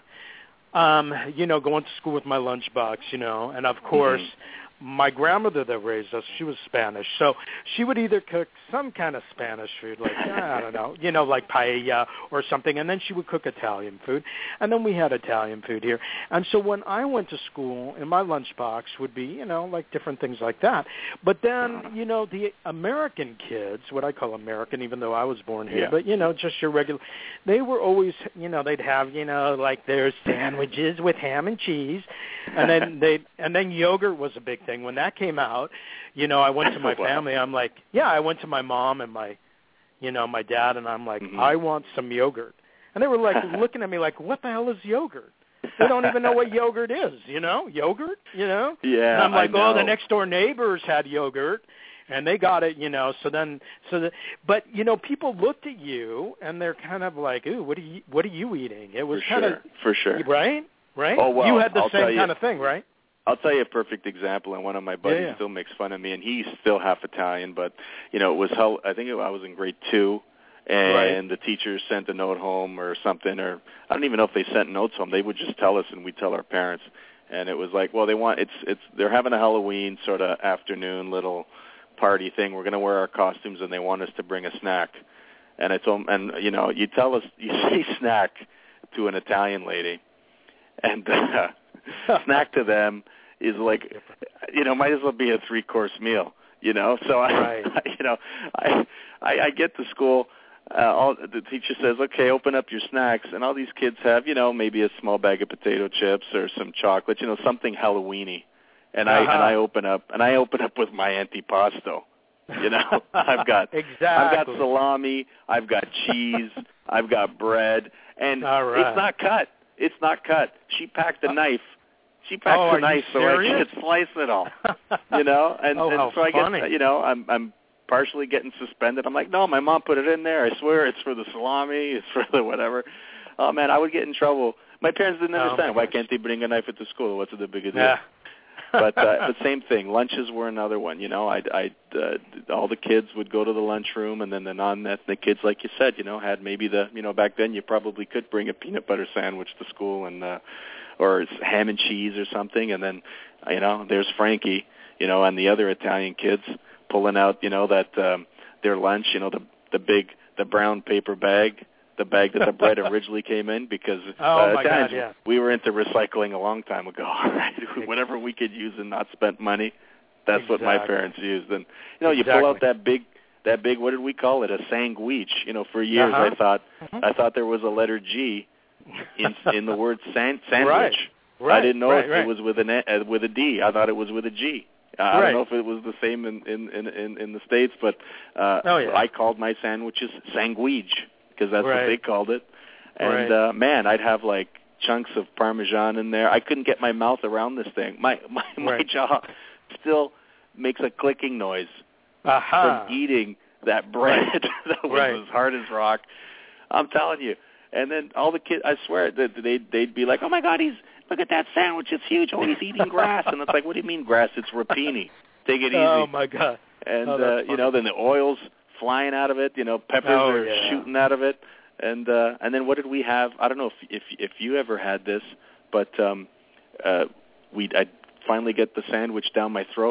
um, you know, going to school with my lunchbox, you know, and, of course, mm-hmm. my grandmother that raised us, she was Spanish. So she would either cook some kind of Spanish food, like, I don't know, you know, like paella or something, and then she would cook Italian food. And then we had Italian food here. And so when I went to school, in my lunchbox would be, you know, like different things like that. But then, you know, the American kids, what I call American, even though I was born here, yeah. but, you know, just your regular, they were always, you know, they'd have, you know, like their sandwiches with ham and cheese. And then they and then yogurt was a big thing. When that came out, you know, I went to my wow. family. I'm like, yeah, I went to my mom and my, you know, my dad, and I'm like, mm-hmm. I want some yogurt. And they were like looking at me like, what the hell is yogurt? They don't even know what yogurt is, you know, yogurt, you know? Yeah, and I'm like, I know. oh, the next door neighbors had yogurt. And they got it, you know. So then, so the, but you know, people looked at you and they're kind of like, ooh, what are you, what are you eating? It was for kind sure. of for sure, right, right. Oh well, you had the I'll same tell you, kind of thing, right? I'll tell you a perfect example, and one of my buddies yeah, yeah. still makes fun of me, and he's still half Italian, but you know, it was how I think it, I was in grade two, and right. the teacher sent a note home or something, or I don't even know if they sent notes home. They would just tell us, and we'd tell our parents, and it was like, well, they want it's it's they're having a Halloween sort of afternoon little party thing. We're going to wear our costumes, and they want us to bring a snack. And it's and you know, you tell us you say snack to an Italian lady, and uh, snack to them is like, you know, might as well be a three course meal. You know, so I, right. I you know, I, I I get to school. Uh, all the teacher says, okay, open up your snacks, and all these kids have, you know, maybe a small bag of potato chips or some chocolate, you know, something Halloweeny. And I uh-huh. and I open up and I open up with my antipasto. You know, I've got exactly. I've got salami, I've got cheese, I've got bread, and All right. it's not cut. It's not cut. She packed a knife. She packed oh, a knife so I could slice it all. You know, and, oh, and how so I funny. get, you know, I'm I'm partially getting suspended. I'm like, no, my mom put it in there. I swear, it's for the salami. It's for the whatever. Oh man, I would get in trouble. My parents didn't understand. Oh, Why can't they bring a knife into school? What's the big deal? Yeah. but uh, but same thing. Lunches were another one. You know, I I uh, all the kids would go to the lunchroom, and then the non-ethnic kids, like you said, you know, had maybe the you know back then you probably could bring a peanut butter sandwich to school, and uh, or ham and cheese or something, and then you know there's Frankie, you know, and the other Italian kids pulling out you know that um, their lunch, you know, the the big the brown paper bag. The bag that the bread originally came in, because oh, uh, my Italians, God, yeah. we were into recycling a long time ago. Right? Whatever we could use and not spent money, that's exactly. what my parents used. And you know, exactly. you pull out that big, that big. What did we call it? A sandwich. You know, for years uh-huh. I thought uh-huh. I thought there was a letter G in in the word san- sandwich. Right. Right. I didn't know right, if right. it was with an uh, with a D. I thought it was with a G. Uh, I right. don't know if it was the same in in in, in, in the States, but uh, oh, yeah. I called my sandwiches sandwich because that's right. what they called it. And, right. uh, man, I'd have, like, chunks of Parmesan in there. I couldn't get my mouth around this thing. My my, my right. jaw still makes a clicking noise uh-huh. from eating that bread that was right. as hard as rock. I'm telling you. And then all the kids, I swear, they'd, they'd, they'd be like, oh, my God, he's look at that sandwich. It's huge. Oh, he's eating grass. And it's like, what do you mean grass? It's rapini. Take it easy. Oh, my God. And, oh, uh, you know, then the oil's flying out of it. You know, peppers oh, are yeah. shooting out of it. And uh, and then what did we have? I don't know if if if you ever had this, but um, uh, we I'd finally get the sandwich down my throat,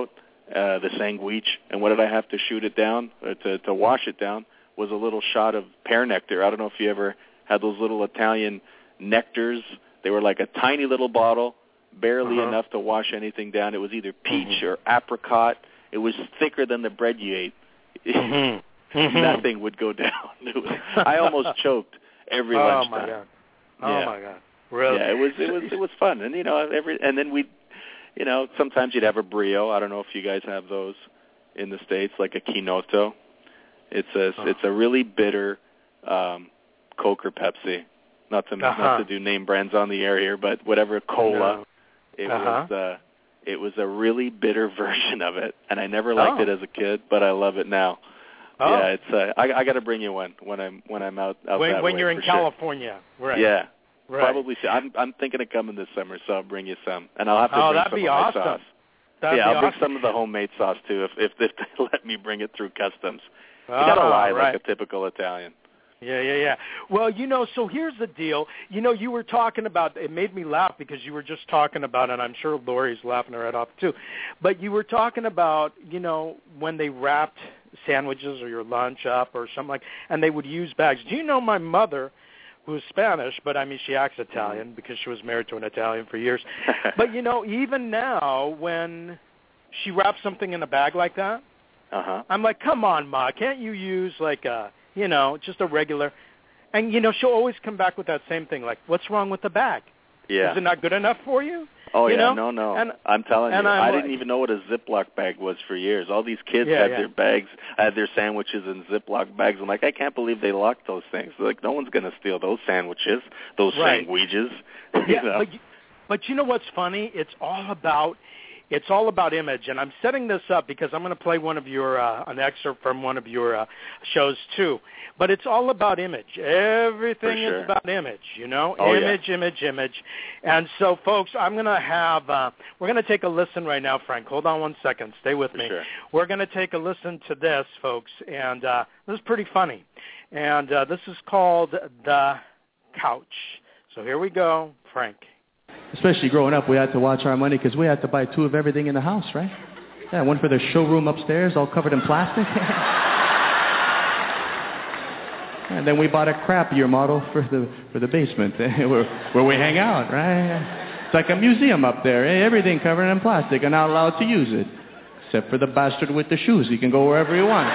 uh, the sandwich. And what did I have to shoot it down, or to, to wash it down, was a little shot of pear nectar. I don't know if you ever had those little Italian nectars. They were like a tiny little bottle, barely uh-huh. enough to wash anything down. It was either peach mm-hmm. or apricot. It was thicker than the bread you ate. Mm-hmm. Mm-hmm. That thing would go down. I almost choked every oh lunchtime. my god! Oh yeah. my god! Really? Yeah, it was it was it was fun, and you know every and then we, you know, sometimes you'd have a brio. I don't know if you guys have those in the States, like a Kinoto. It's a oh. it's a really bitter um, Coke or Pepsi. Not to uh-huh. not to do name brands on the air here, but whatever cola. No. It uh-huh. was uh, it was a really bitter version of it, and I never liked oh. it as a kid, but I love it now. Oh. Yeah, it's uh, I, I got to bring you one when I'm when I'm out out when, that when way, you're in for sure. California, right? Yeah, right. probably. So. I'm I'm thinking of coming this summer, so I'll bring you some, and I'll have to oh, bring that'd some be of awesome. my sauce. That'd yeah, be I'll awesome. bring some of the homemade sauce too, if if, if they let me bring it through customs. Oh, you gotta lie right. like a typical Italian. Yeah, yeah, yeah. Well, you know, so here's the deal. You know, you were talking about, it made me laugh because you were just talking about, and I'm sure Lori's laughing her head off too, but you were talking about, you know, when they wrapped sandwiches or your lunch up or something like, and they would use bags. Do you know my mother, who's Spanish, but I mean she acts Italian because she was married to an Italian for years. But, you know, even now when she wraps something in a bag like that, uh-huh. I'm like, come on, Ma, can't you use like a, you know, just a regular, and, you know, she'll always come back with that same thing, like, what's wrong with the bag? Yeah. Is it not good enough for you? Oh, you yeah, know? no, no. And, I'm telling and you, I'm I like, didn't even know what a Ziploc bag was for years. All these kids yeah, had yeah. their bags, had their sandwiches in Ziploc bags. I'm like, I can't believe they locked those things. They're like, no one's going to steal those sandwiches, those right. sandwiches. Yeah, you know? but, but you know what's funny? It's all about It's all about image, and I'm setting this up because I'm going to play one of your uh, an excerpt from one of your uh, shows too. But it's all about image. Everything sure. is about image, you know. Oh, image, yeah. image, image. And so, folks, I'm going to have uh, we're going to take a listen right now, Frank. Hold on one second. Stay with For me. Sure. We're going to take a listen to this, folks, and uh, this is pretty funny. And uh, this is called The Couch. So here we go, Frank. Especially growing up, we had to watch our money because we had to buy two of everything in the house, right? Yeah, one for the showroom upstairs, all covered in plastic. And then we bought a crappier model for the for the basement where, where we hang out, right? It's like a museum up there. Eh? Everything covered in plastic and not allowed to use it. Except for the bastard with the shoes. He can go wherever he wants.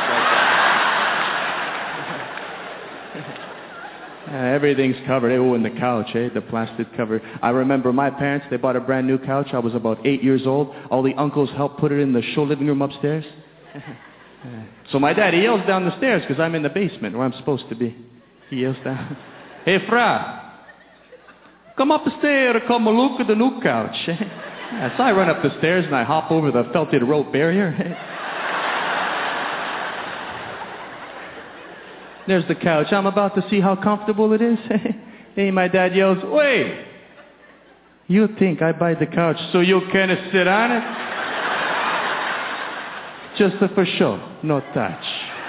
Uh, everything's covered. Oh, and the couch, eh? The plastic cover. I remember my parents, they bought a brand new couch. I was about eight years old. All the uncles helped put it in the show living room upstairs. So my dad, he yells down the stairs because I'm in the basement where I'm supposed to be. He yells down, "Hey, Fra, come upstairs, come look at the new couch." Yeah, so I run up the stairs and I hop over the felted rope barrier. There's the couch. I'm about to see how comfortable it is. Hey, my dad yells, "Wait! You think I buy the couch so you can sit on it? Just for show, no touch."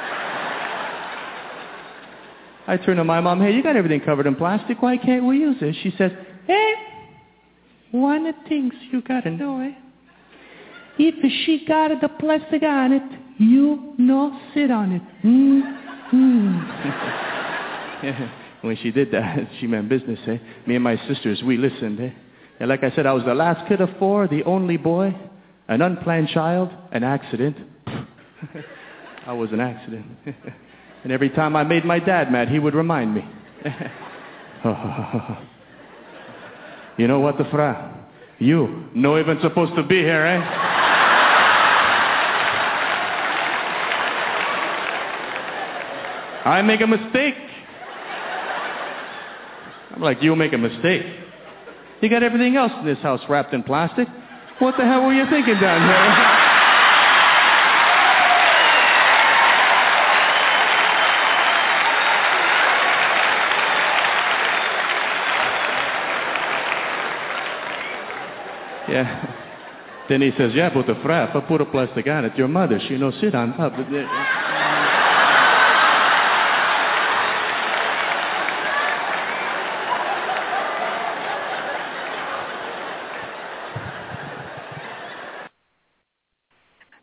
I turn to my mom, "Hey, you got everything covered in plastic. Why can't we use it?" She says, "Hey, one of the things you gotta know, eh? If she got the plastic on it, you no sit on it." Mm. Yeah. When she did that, she meant business, eh? Me and my sisters, we listened, eh? And like I said, I was the last kid of four, the only boy, an unplanned child, an accident. I was an accident. And every time I made my dad mad, he would remind me. You know what, the fra? You, no even supposed to be here, eh? I make a mistake. I'm like, you make a mistake? You got everything else in this house wrapped in plastic. What the hell were you thinking down here? Yeah. Then he says, "Yeah, but the fra, I put a plastic on it. Your mother, she no sit on top of it."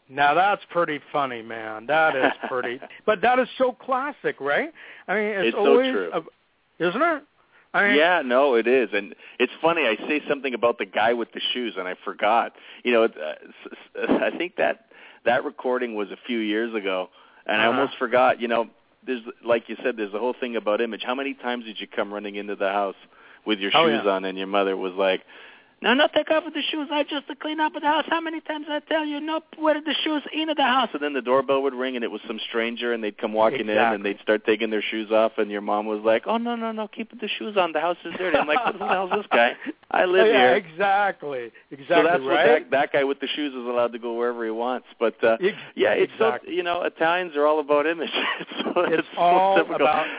Now that's pretty funny, man. That is pretty. But that is so classic, right? I mean, it's, it's always, so true, a, isn't it? I mean, yeah, no, it is, and it's funny. I say something about the guy with the shoes, and I forgot. You know, uh, I think that that recording was a few years ago, and uh-huh. I almost forgot. You know, there's like you said, there's the whole thing about image. How many times did you come running into the house with your oh, shoes yeah. on, and your mother was like, "No, no, take off with the shoes. I just to clean up the house. How many times I tell you, no, wear the shoes into the house?" And then the doorbell would ring, and it was some stranger, and they'd come walking exactly. in, and they'd start taking their shoes off, and your mom was like, "Oh, no, no, no, keep the shoes on. The house is dirty." I'm like, "What the hell's this guy? I live yeah, here." Exactly, exactly. So that's right? what that, that guy with the shoes is allowed to go wherever he wants. But uh, Ex- yeah, it's exactly. so, you know, Italians are all about image. it's so, it's, it's all so typical. about.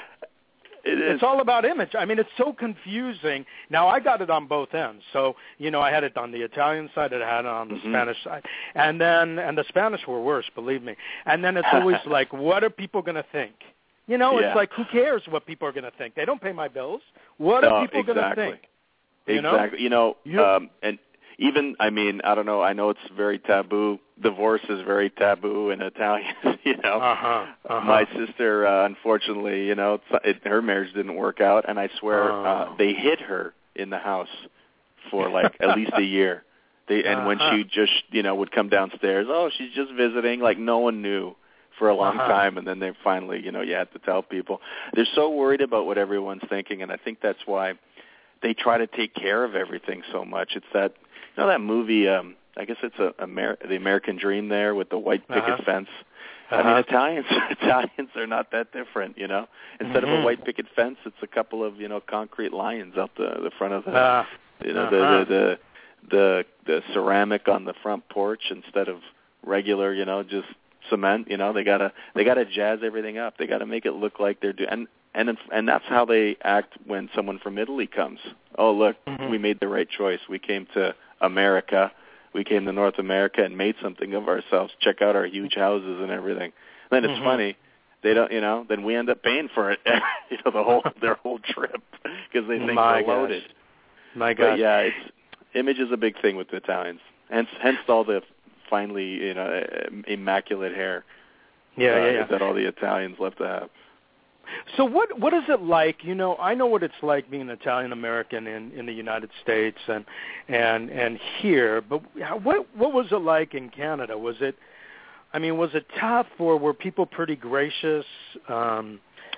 It is. It's all about image. I mean, it's so confusing. Now, I got it on both ends. So, you know, I had it on the Italian side, and I had it on the mm-hmm. Spanish side. And then, and the Spanish were worse, believe me. And then it's always like, what are people going to think? You know, yeah. it's like, who cares what people are going to think? They don't pay my bills. What no, are people exactly. going to think? You exactly. Know? You know, you, um, and even, I mean, I don't know, I know it's very taboo. Divorce is very taboo in Italians, you know. Uh-huh, uh-huh. My sister, uh, unfortunately, you know, it, her marriage didn't work out, and I swear oh. uh, they hid her in the house for, like, at least a year. They And uh-huh. when she just, you know, would come downstairs, oh, she's just visiting, like no one knew for a long uh-huh. time, and then they finally, you know, you had to tell people. They're so worried about what everyone's thinking, and I think that's why they try to take care of everything so much. It's that, you know, that movie, um, I guess it's a Amer- the American Dream there with the white picket uh-huh. fence. Uh-huh. I mean, Italians Italians are not that different, you know. Instead mm-hmm. of a white picket fence, it's a couple of, you know, concrete lions out the the front of the, uh, you know, uh-huh. the, the the the the ceramic on the front porch instead of regular, you know, just cement. You know, they gotta they gotta jazz everything up. They gotta make it look like they're doing. And and and that's how they act when someone from Italy comes. Oh, look, mm-hmm. we made the right choice. We came to America. We came to North America and made something of ourselves. Check out our huge houses and everything. Then it's mm-hmm. funny, they don't, you know. Then we end up paying for it, you know, the whole their whole trip because they think My we're loaded. gosh. My God. But yeah, it's image is a big thing with the Italians. Hence, hence all the finely, you know, immaculate hair. Yeah, uh, yeah, yeah. That all the Italians love to have. So what what is it like? You know, I know what it's like being Italian American in, in the United States and and and here. But what what was it like in Canada? Was it, I mean, was it tough, or were people pretty gracious? Um,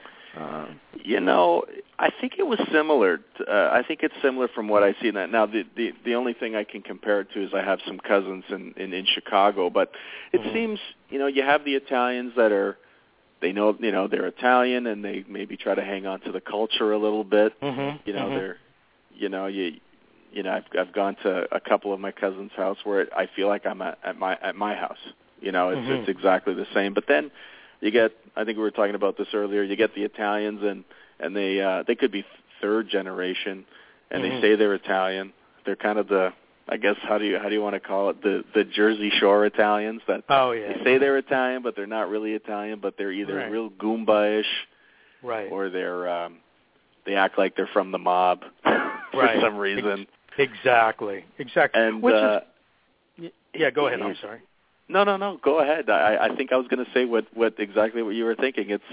uh, you know, I think it was similar. To, uh, I think it's similar from what I see now. Now, the, the the only thing I can compare it to is I have some cousins in in, in Chicago, but it mm-hmm. seems, you know, you have the Italians that are. They know, you know, they're Italian, and they maybe try to hang on to the culture a little bit. Mm-hmm. You know, mm-hmm. they're, you know, you, you know, I've I've gone to a couple of my cousins' house where I feel like I'm at, at my at my house. You know, it's mm-hmm. it's exactly the same. But then you get, I think we were talking about this earlier. You get the Italians, and and they uh, they could be third generation, and mm-hmm. they say they're Italian. They're kind of the, I guess, how do you how do you want to call it, the the Jersey Shore Italians that oh, yeah. they say they're Italian, but they're not really Italian, but they're either right. real Goomba-ish, right, or they're um, they act like they're from the mob for right. some reason. Exactly, exactly. And Which uh, is, yeah, go ahead. I'm sorry. No, no, no. Go ahead. I, I think I was going to say what what exactly what you were thinking. It's,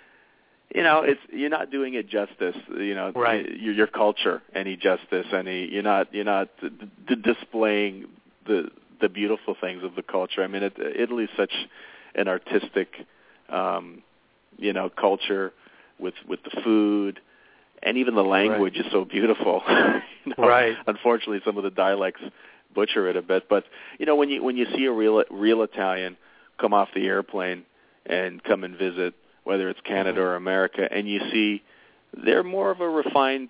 you know, it's you're not doing it justice. You know, right. your, your culture any justice. Any you're not you're not d- d- displaying the the beautiful things of the culture. I mean, it, Italy's such an artistic, um, you know, culture with with the food, and even the language right. is so beautiful. you know, right. Unfortunately, some of the dialects butcher it a bit, but you know, when you when you see a real real Italian come off the airplane and come and visit, whether it's Canada mm-hmm. or America, and you see they're more of a refined,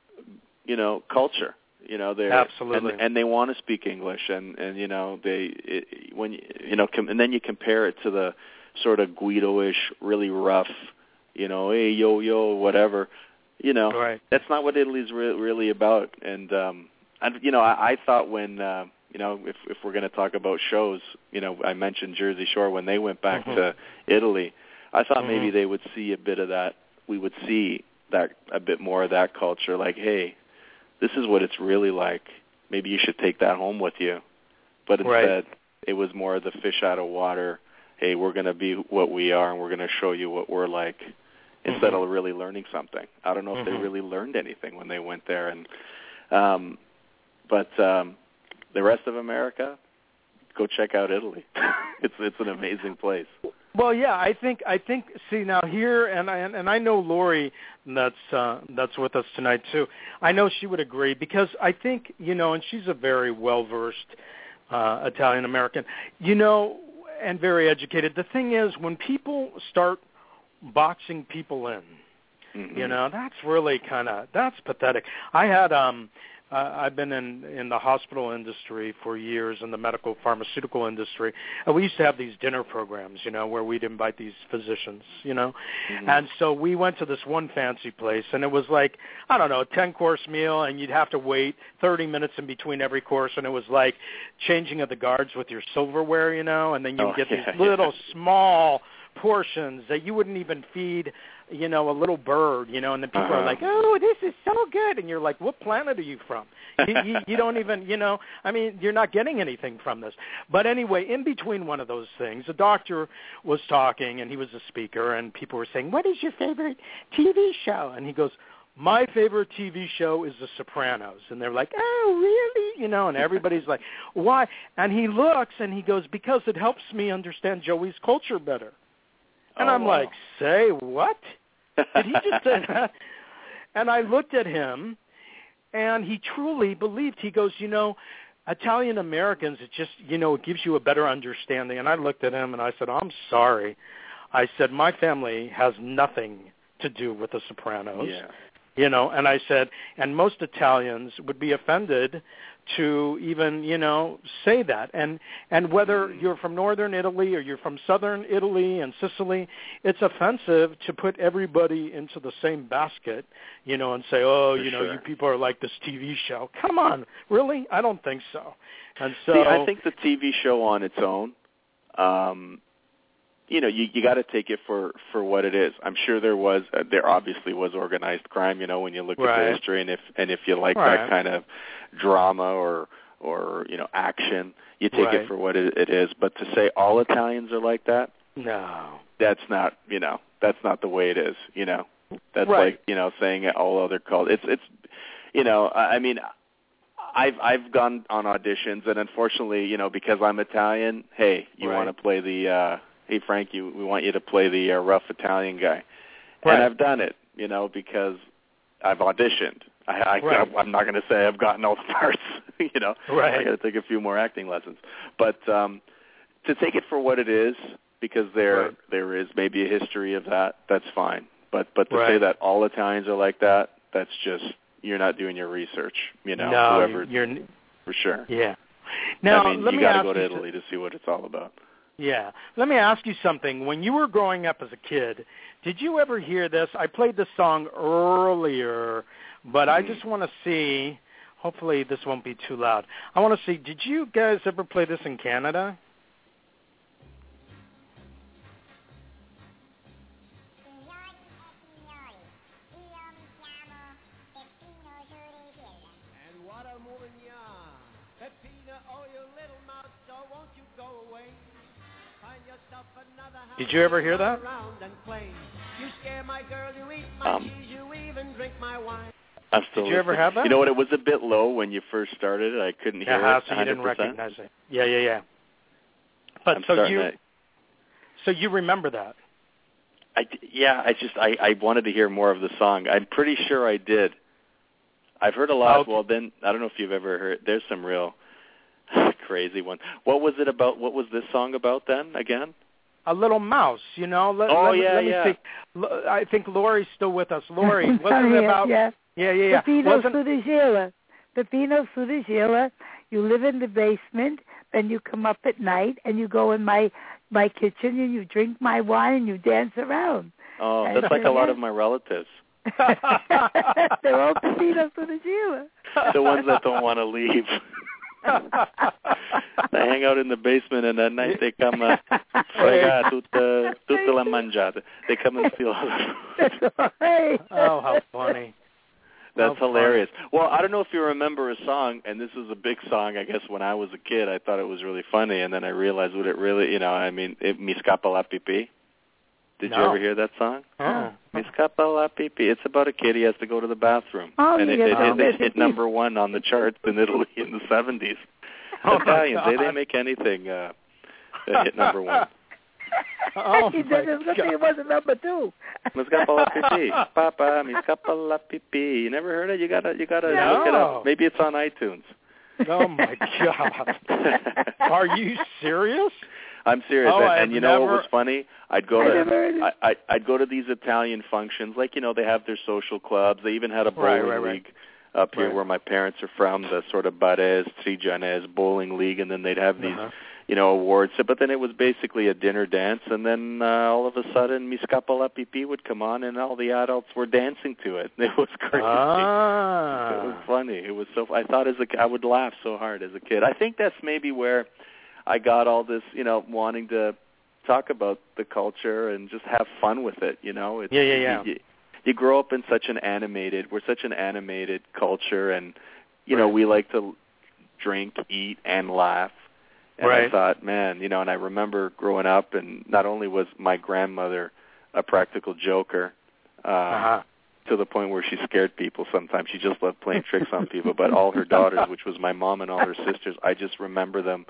you know, culture. You know, they're absolutely, and, and they want to speak English, and and you know, they it, when you, you know, com- and then you compare it to the sort of Guido-ish, really rough, you know, hey yo yo whatever, you know, right. that's not what Italy's re- really about, and um, and you know, I, I thought when uh, you know, if if we're going to talk about shows, you know, I mentioned Jersey Shore when they went back mm-hmm. to Italy. I thought mm-hmm. maybe they would see a bit of that. We would see that a bit more of that culture. Like, hey, this is what it's really like. Maybe you should take that home with you. But instead, right. it was more the fish out of water. Hey, we're going to be what we are, and we're going to show you what we're like, instead mm-hmm. of really learning something. I don't know if mm-hmm. they really learned anything when they went there. And um, but um, the rest of America, go check out Italy. it's it's an amazing place. Well, yeah, I think I think. See now here, and I and I know Lori, that's uh, that's with us tonight too. I know she would agree because I think you know, and she's a very well versed uh, Italian American, you know, and very educated. The thing is, when people start boxing people in, mm-hmm. you know, that's really kind of that's pathetic. I had um. Uh, I've been in, in the hospital industry for years, in the medical pharmaceutical industry, and we used to have these dinner programs, you know, where we'd invite these physicians, you know, mm-hmm. and so we went to this one fancy place, and it was like, I don't know, a ten-course meal, and you'd have to wait thirty minutes in between every course, and it was like changing of the guards with your silverware, you know, and then you oh, get yeah, these little yeah. small portions that you wouldn't even feed, you know, a little bird, you know, and then people uh-huh. are like, oh, this is so good. And you're like, what planet are you from? you, you, you don't even, you know, I mean, you're not getting anything from this. But anyway, in between one of those things, the doctor was talking, and he was a speaker, and people were saying, what is your favorite T V show? And he goes, my favorite T V show is The Sopranos. And they're like, oh, really? You know, and everybody's like, why? And he looks, and he goes, because it helps me understand Joey's culture better. And oh, I'm wow. like, say what? Did he just say that? And I looked at him, and he truly believed. He goes, you know, Italian Americans, it just, you know, it gives you a better understanding. And I looked at him, and I said, I'm sorry. I said, my family has nothing to do with The Sopranos. Yeah. You know, and I said, and most Italians would be offended to even, you know, say that. And and whether you're from northern Italy or you're from southern Italy and Sicily, it's offensive to put everybody into the same basket, you know, and say, oh, For you know, sure. you people are like this T V show. Come on, really? I don't think so. And so See, I think the T V show on its own, um, you know, you, you got to take it for, for what it is. I'm sure there was, uh, there obviously was organized crime, you know, when you look right. at the history, and if and if you like right. that kind of drama or or you know action, you take right. it for what it, it is. But to say all Italians are like that, no, that's not, you know, that's not the way it is. You know, that's right. like, you know, saying all other cultures. It's it's, you know, I mean. I've I've gone on auditions, and unfortunately, you know, because I'm Italian, hey, you right. want to play the, uh, hey, Frank, you, we want you to play the uh, rough Italian guy. Right. And I've done it, you know, because I've auditioned. I, I, right. I'm not going to say I've gotten all the parts, you know. Right. I got to take a few more acting lessons. But um, to take it for what it is, because there right. there is maybe a history of that, that's fine. But but to right. say that all Italians are like that, that's just, you're not doing your research, you know. No, whoever, you're for sure. Yeah. Now, I mean, let you me got to ask go to you Italy to see what it's all about. Yeah. Let me ask you something. When you were growing up as a kid, did you ever hear this? I played this song earlier, but I just want to see, hopefully this won't be too loud. I want to see, did you guys ever play this in Canada? Did you ever hear that? Um, I'm still Did you ever listening. have that? You know what? It was a bit low when you first started it. I couldn't hear yeah, it. so you didn't one hundred percent. recognize it. Yeah, yeah, yeah. But I'm so starting you, to, so you remember that? I, yeah, I just I, I wanted to hear more of the song. I'm pretty sure I did. I've heard a lot. Okay. Well, then I don't know if you've ever heard. There's some real crazy one. What was it about? What was this song about then again? A little mouse, you know. Let, oh let, yeah, let me yeah. see. I think Lori's still with us. Lori, wasn't Sorry, it about? Yeah, yeah, yeah. yeah. Peppino Wasn't... Sudagila. Peppino Sudagila. You live in the basement, then you come up at night, and you go in my my kitchen, and you drink my wine, and you dance around. Oh, and that's like a lot of my relatives. They're all Peppino Sudagila. The ones that don't want to leave. They hang out in the basement, and at night they come, uh, frega tutta, tutta la mangiata. They come and steal all the food. Oh, how funny. That's oh, hilarious. Well, I don't know if you remember a song, and this was a big song, I guess, when I was a kid. I thought it was really funny, and then I realized what it really, you know, I mean, it, Mi Scappa la Pipì. Did no. you ever hear that song? Oh. Mi Scappa la Pipì. It's about a kid. He has to go to the bathroom. Oh, and it, yeah, it, oh. it, it hit number one on the charts in Italy in the seventies. Oh, Italians, they, they make anything uh, hit number one. Oh, he did it. Good thing it wasn't number two. Mi Scappa la Pipì. Papa, Mi Scappa la Pipì. You never heard it? You gotta, you gotta No. look it up. Maybe it's on iTunes. Oh my God! Are you serious? I'm serious, Oh, and, I've and you know never... what was funny? I'd go I never heard to it. I, I, I'd go to these Italian functions, like you know they have their social clubs. They even had a bowling Right, right, right. league up here Right. where my parents are from, the sort of Barese, Trigianese bowling league, and then they'd have these Uh-huh. you know awards. So, but then it was basically a dinner dance, and then uh, all of a sudden Mi Scappa la Pipì would come on, and all the adults were dancing to it. It was crazy. Ah. It was funny. It was so. I thought as a I would laugh so hard as a kid. I think that's maybe where I got all this, you know, wanting to talk about the culture and just have fun with it. You know, it's, Yeah, yeah, yeah. You, you grow up in such an animated. We're such an animated culture, and you know, Right. we like to drink, eat, and laugh. And Right. I thought, man, you know, and I remember growing up, and not only was my grandmother a practical joker. Uh, Uh-huh. to the point where she scared people sometimes. She just loved playing tricks on people. But all her daughters, which was my mom and all her sisters, I just remember them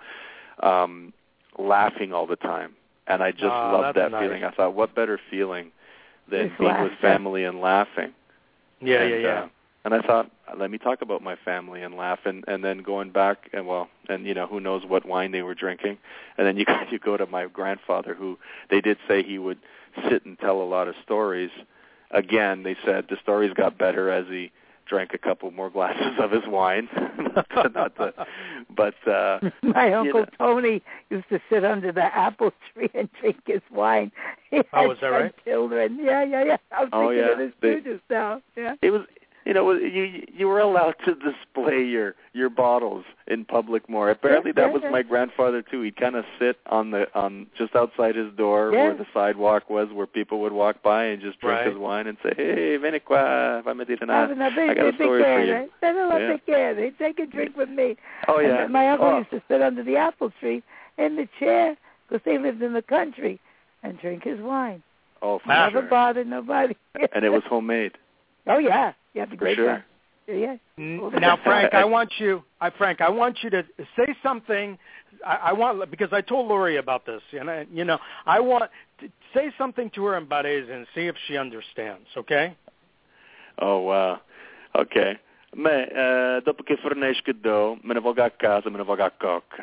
um, laughing all the time. And I just Oh, loved that's that nice. feeling. I thought, what better feeling than Just being laughter. with family and laughing. Yeah, and, yeah, yeah. Uh, and I thought, let me talk about my family and laugh. And, and then going back, and well, and, you know, who knows what wine they were drinking. And then you, you go to my grandfather, who they did say he would sit and tell a lot of stories. Again, they said the stories got better as he drank a couple more glasses of his wine. Not the, but uh, My Uncle know. Tony used to sit under the apple tree and drink his wine. He had Oh, is that ten right? Children. Yeah, yeah, yeah. I was Oh, thinking yeah. of this They- too just now. Yeah. it was, you know, you you were allowed to display your your bottles in public more. Apparently, Yeah, that was yeah. my grandfather too. He'd kind of sit on the on just outside his door Yeah. where the sidewalk was, where people would walk by and just drink Right. his wine and say, "Hey, vieni qua, fammi dire una- Having a big, I got a big story for you." bicchiere. Then a Yeah. bicchiere. Take a drink with me. Oh And yeah. then my uncle oh. used to sit under the apple tree in the chair because they lived in the country and drink his wine. Oh, for Ah. Never sure. bothered nobody. And it was homemade. Oh yeah, yeah, the For great sure. one. Yeah. N- Now, Frank, I want you, I, Frank, I want you to say something. I, I want because I told Lori about this, and I, you know, I want to say something to her in Barese and see if she understands. Okay? Oh, wow. Ok. Me, eh, dopo che fornisco do, me ne voglio a casa, me ne voglio a cook.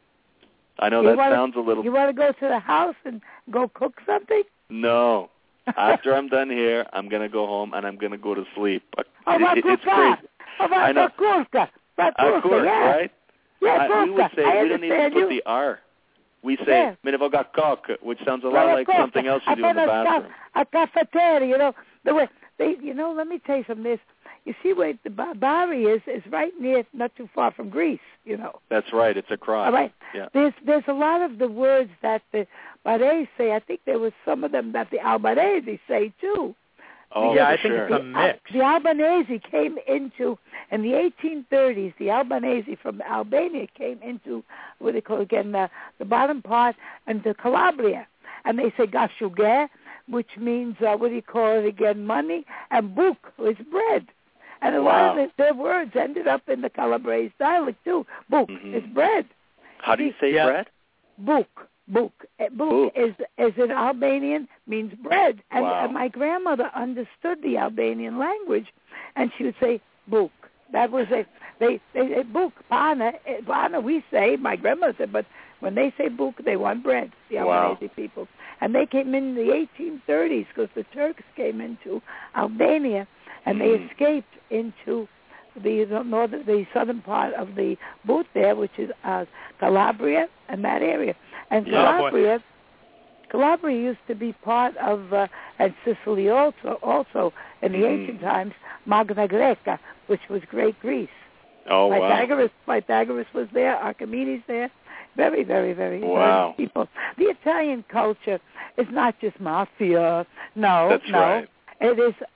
I know You that wanna- sounds a little... You want to go to the house and go cook something? No. After I'm done here, I'm going to go home and I'm going to go to sleep. Oh, va It- it's cuccare. crazy. Oh, va I know. cucca. Va Of cucca, course, yeah. right? Yeah, I, we would cucca. say, I we don't even understand put you. the R. We say, Yeah. me ne voglio a cook, which sounds a lot Well, like cucca. something else you do in the I thought bathroom. A, a cafeteria, you know. The way they, you know, let me tell you something. This, you see where the Ba- Bari is, is right near, not too far from Greece, you know. That's right. It's a cross. All right. Yeah. There's there's a lot of the words that the Barese say. I think there was some of them that the Albanese say too. Oh, Yeah, for I think sure. it's a mix. The Albanese came into, in the eighteen thirties, the Albanese from Albania came into, what they call again, the, the bottom part, and the Calabria. And they say gashuge, which means, uh, what do you call it again, money, and buk, which is bread. And a lot of Wow. it, their words ended up in the Calabrese dialect too. Buk Mhm. is bread. How do you say Yeah. bread? Buk. Buk. Uh, Buk Buk. is is in Albanian means bread. And, Wow. and my grandmother understood the Albanian language, and she would say Buk. That was a they they, they Buk pana eh, pana we say. My grandmother said, but when they say Buk, they want bread. The Wow. Albanese people, and they came in the eighteen thirties because the Turks came into Albania, and they Mm. escaped into the northern, the southern part of the boot there, which is uh, Calabria and that area. And Yeah. Oh, boy. Calabria, Calabria used to be part of, uh, and Sicily also, also in the Mhm. ancient times, Magna Greca, which was Great Greece. Oh, wow. Pythagoras, Pythagoras was there, Archimedes there. Very, very, very Wow. learned people. The Italian culture is not just mafia. No, That's no. right. It is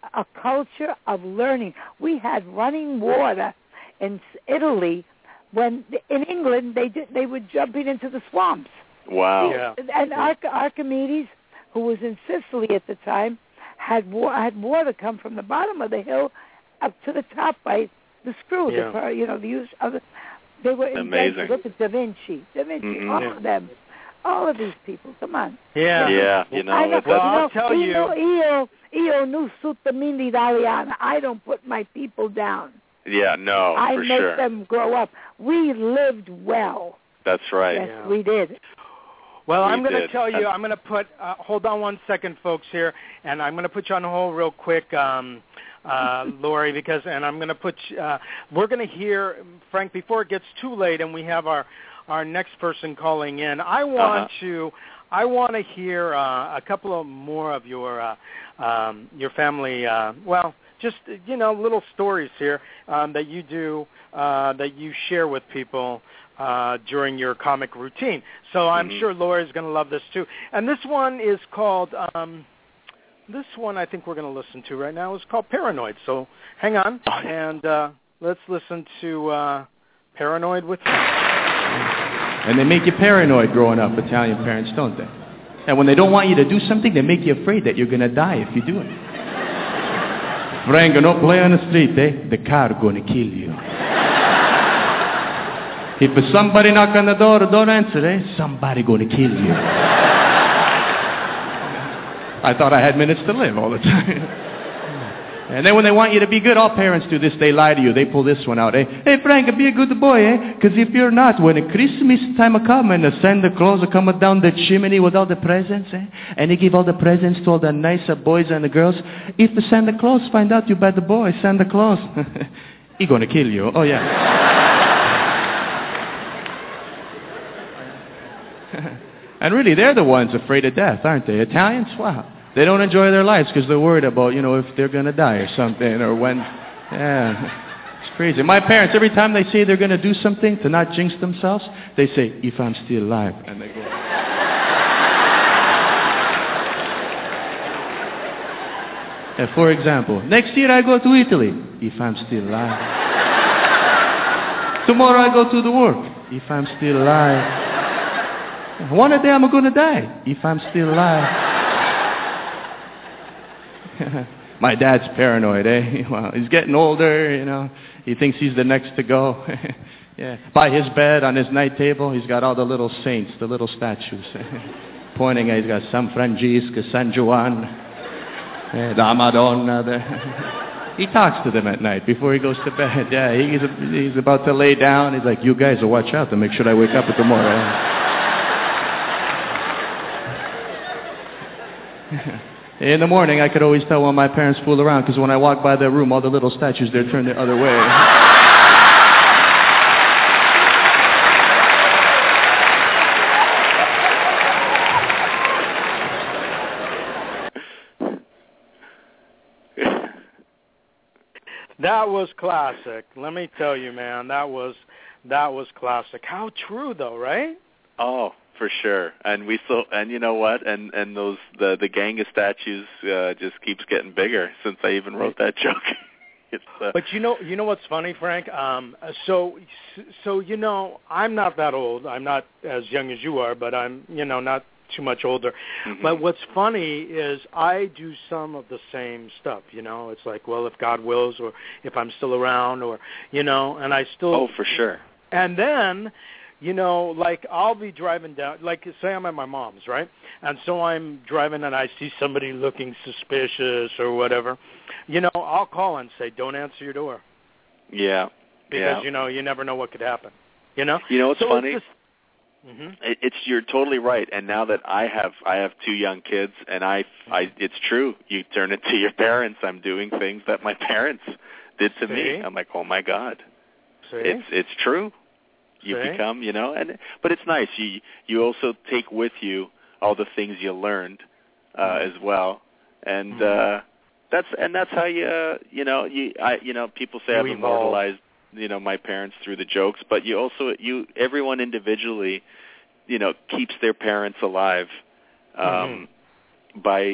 a culture of learning. We had running water in Italy when in England they did, they were jumping into the swamps. Wow. Yeah. And Arch- Archimedes, who was in Sicily at the time, had wa- had water come from the bottom of the hill up to the top by the screw. Yeah. The, you know, the use of the, they were Amazing. invented. Look at Da Vinci. Da Vinci, Mhm. all Yeah. of them. All of these people. Come on. Yeah. Yeah, you know, I know, it's Well, a, I'll you know, tell you- Io, io, io non sottomino italiana. I don't put my people down. yeah, no, I for make sure. them grow up. We lived well. That's right. Yes, Yeah. we did. Well, We I'm going to did. tell you, And- I'm going to put, uh, hold on one second, folks, here, and I'm going to put you on hold real quick, um, uh, Lori, because, and I'm going to put, uh, we're going to hear, Frank, before it gets too late and we have our, our next person calling in, I want Uh-huh. to, I want to hear uh, a couple of more of your, uh, um, your family, uh, well, just, you know, little stories here um, that you do, uh, that you share with people uh, during your comic routine. So I'm Mhm. sure Laura's going to love this too. And this one is called, um, this one I think we're going to listen to right now is called Paranoid. So hang on, and uh, let's listen to uh, Paranoid with me. And they make you paranoid growing up, Italian parents, don't they? And when they don't want you to do something, they make you afraid that you're going to die if you do it. Frank, don't play on the street, eh? The car going to kill you. If somebody knock on the door, don't answer, eh? Somebody going to kill you. I thought I had minutes to live all the time. And then when they want you to be good, all parents do this, they lie to you. They pull this one out, eh? Hey, Frank, be a good boy, eh? Because if you're not, when Christmas time comes and the Santa Claus are coming down the chimney with all the presents, eh? And they give all the presents to all the nicer boys and the girls, if the Santa Claus find out you bad the boy, Santa Claus, he going to kill you. Oh, yeah. And really, they're the ones afraid of death, aren't they? Italians? Wow. They don't enjoy their lives because they're worried about, you know, if they're going to die or something, or when, yeah, it's crazy. My parents, every time they say they're going to do something to not jinx themselves, they say, if I'm still alive, and they go. And for example, next year I go to Italy, if I'm still alive. Tomorrow I go to the work, if I'm still alive. One day I'm going to die, if I'm still alive. My dad's paranoid, eh? Well, he's getting older, you know. He thinks he's the next to go. Yeah. By his bed, on his night table, he's got all the little saints, the little statues. Pointing at, he's got San Francisco, San Juan, eh, La Madonna. The he talks to them at night before he goes to bed. Yeah, he's, he's about to lay down. He's like, you guys will watch out to make sure I wake up in the morning. In the morning, I could always tell when my parents fool around, because when I walk by their room, all the little statues, they're turned the other way. That was classic. Let me tell you, man, that was that was classic. How true, though, right? Oh, for sure. And we still, and you know what? And and those the the gang of statues uh, just keeps getting bigger since I even wrote that joke. It's, uh, But you know, you know what's funny, Frank? Um, so, so you know, I'm not that old. I'm not as young as you are, but I'm, you know, not too much older. mhm. But what's funny is I do some of the same stuff. You know, it's like, well, if God wills, or if I'm still around, or you know, and I still. Oh, for sure. And then, you know, like I'll be driving down, like say I'm at my mom's, right? And so I'm driving and I see somebody looking suspicious or whatever. You know, I'll call and say, don't answer your door. Yeah. Because, yeah. you know, you never know what could happen. You know? You know what's so funny? It's, just, mm-hmm. It, it's you're totally right. And now that I have I have two young kids, and I I it's true. You turn it to your parents. I'm doing things that my parents did to See? me. I'm like, oh my God. See? It's it's true. You See? become, you know, and but it's nice. You you also take with you all the things you learned uh, Mm-hmm. as well, and uh, that's and that's how you uh, you know you I you know people say You I've evolve. immortalized you know my parents through the jokes, but you also you everyone individually you know keeps their parents alive um, Mm-hmm. by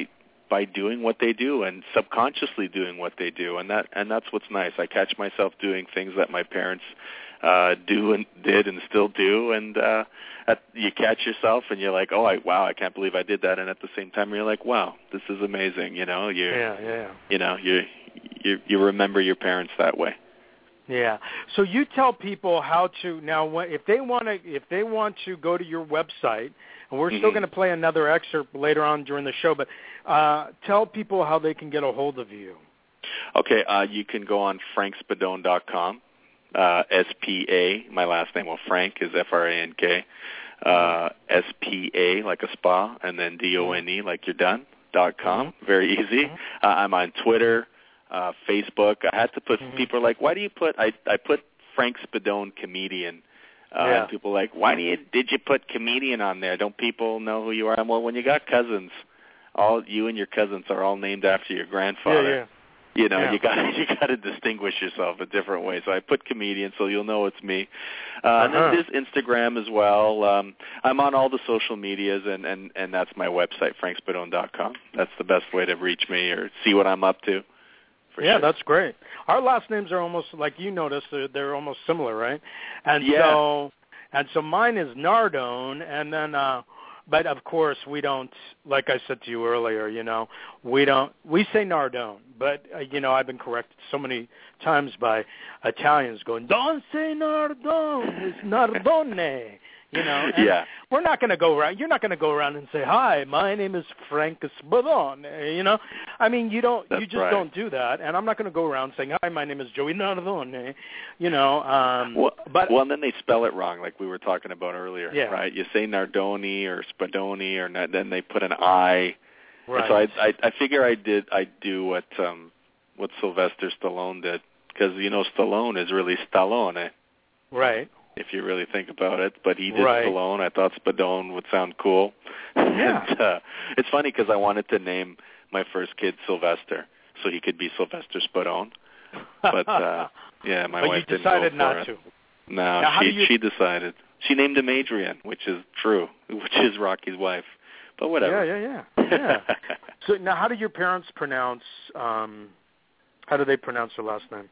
by doing what they do and subconsciously doing what they do, and that and that's what's nice. I catch myself doing things that my parents uh, do and did and still do, and uh, at, you catch yourself and you're like, oh, I, wow, I can't believe I did that, and at the same time you're like, wow, this is amazing. You know, you yeah, yeah. you know, you you you remember your parents that way. Yeah. So you tell people how to now if they want to if they want to go to your website. And we're mm-hmm. still going to play another excerpt later on during the show, but uh, tell people how they can get a hold of you. Okay, uh, you can go on frank spadone dot com, uh, S P A, my last name, well, Frank is F R A N K, uh, S P A, like a spa, and then D O N E, like you're done, dot com. Mm-hmm. Very easy. Mm-hmm. Uh, I'm on Twitter, uh, Facebook. I had to put, mm-hmm. people are like, why do you put, I, I put Frank Spadone Comedian. Uh, yeah. And people are like, why do you did you put comedian on there? Don't people know who you are? Well, when you got cousins, all you and your cousins are all named after your grandfather. Yeah, yeah. You know, yeah. you got you got to distinguish yourself a different way. So I put comedian, so you'll know it's me. Uh, uh-huh. And then there's Instagram as well. Um, I'm on all the social medias, and, and, and that's my website, frank spadone dot com. That's the best way to reach me or see what I'm up to. For yeah, sure. That's great. Our last names are almost, like you noticed, they're, they're almost similar, right? And yeah. so, and so mine is Nardone, and then, uh, but of course we don't, like I said to you earlier, you know, we don't, we say Nardone, but, uh, you know, I've been corrected so many times by Italians going, don't say Nardone, it's Nardone. You know, and yeah. we're not going to go around. You're not going to go around and say, "Hi, my name is Frank Spadone." You know, I mean, you don't. That's you just right. don't do that. And I'm not going to go around saying, "Hi, my name is Joey Nardone." You know, um, well, but well, and then they spell it wrong, like we were talking about earlier, yeah. right? You say Nardoni or Spadoni, or not, then they put an I. Right. And so I, I, I figure I did. I do what um, what Sylvester Stallone did, because you know Stallone is really Stallone. Right. If you really think about it, but he did right. Stallone. I thought Spadone would sound cool. Yeah. and, uh, it's funny because I wanted to name my first kid Sylvester, so he could be Sylvester Spadone. But uh, yeah, my but wife you didn't decided go for not it. to. No, now, she you... she decided. She named him Adrian, which is true, which is Rocky's wife. But whatever. Yeah, yeah, yeah. yeah. So now, how do your parents pronounce? Um, how do they pronounce their last name?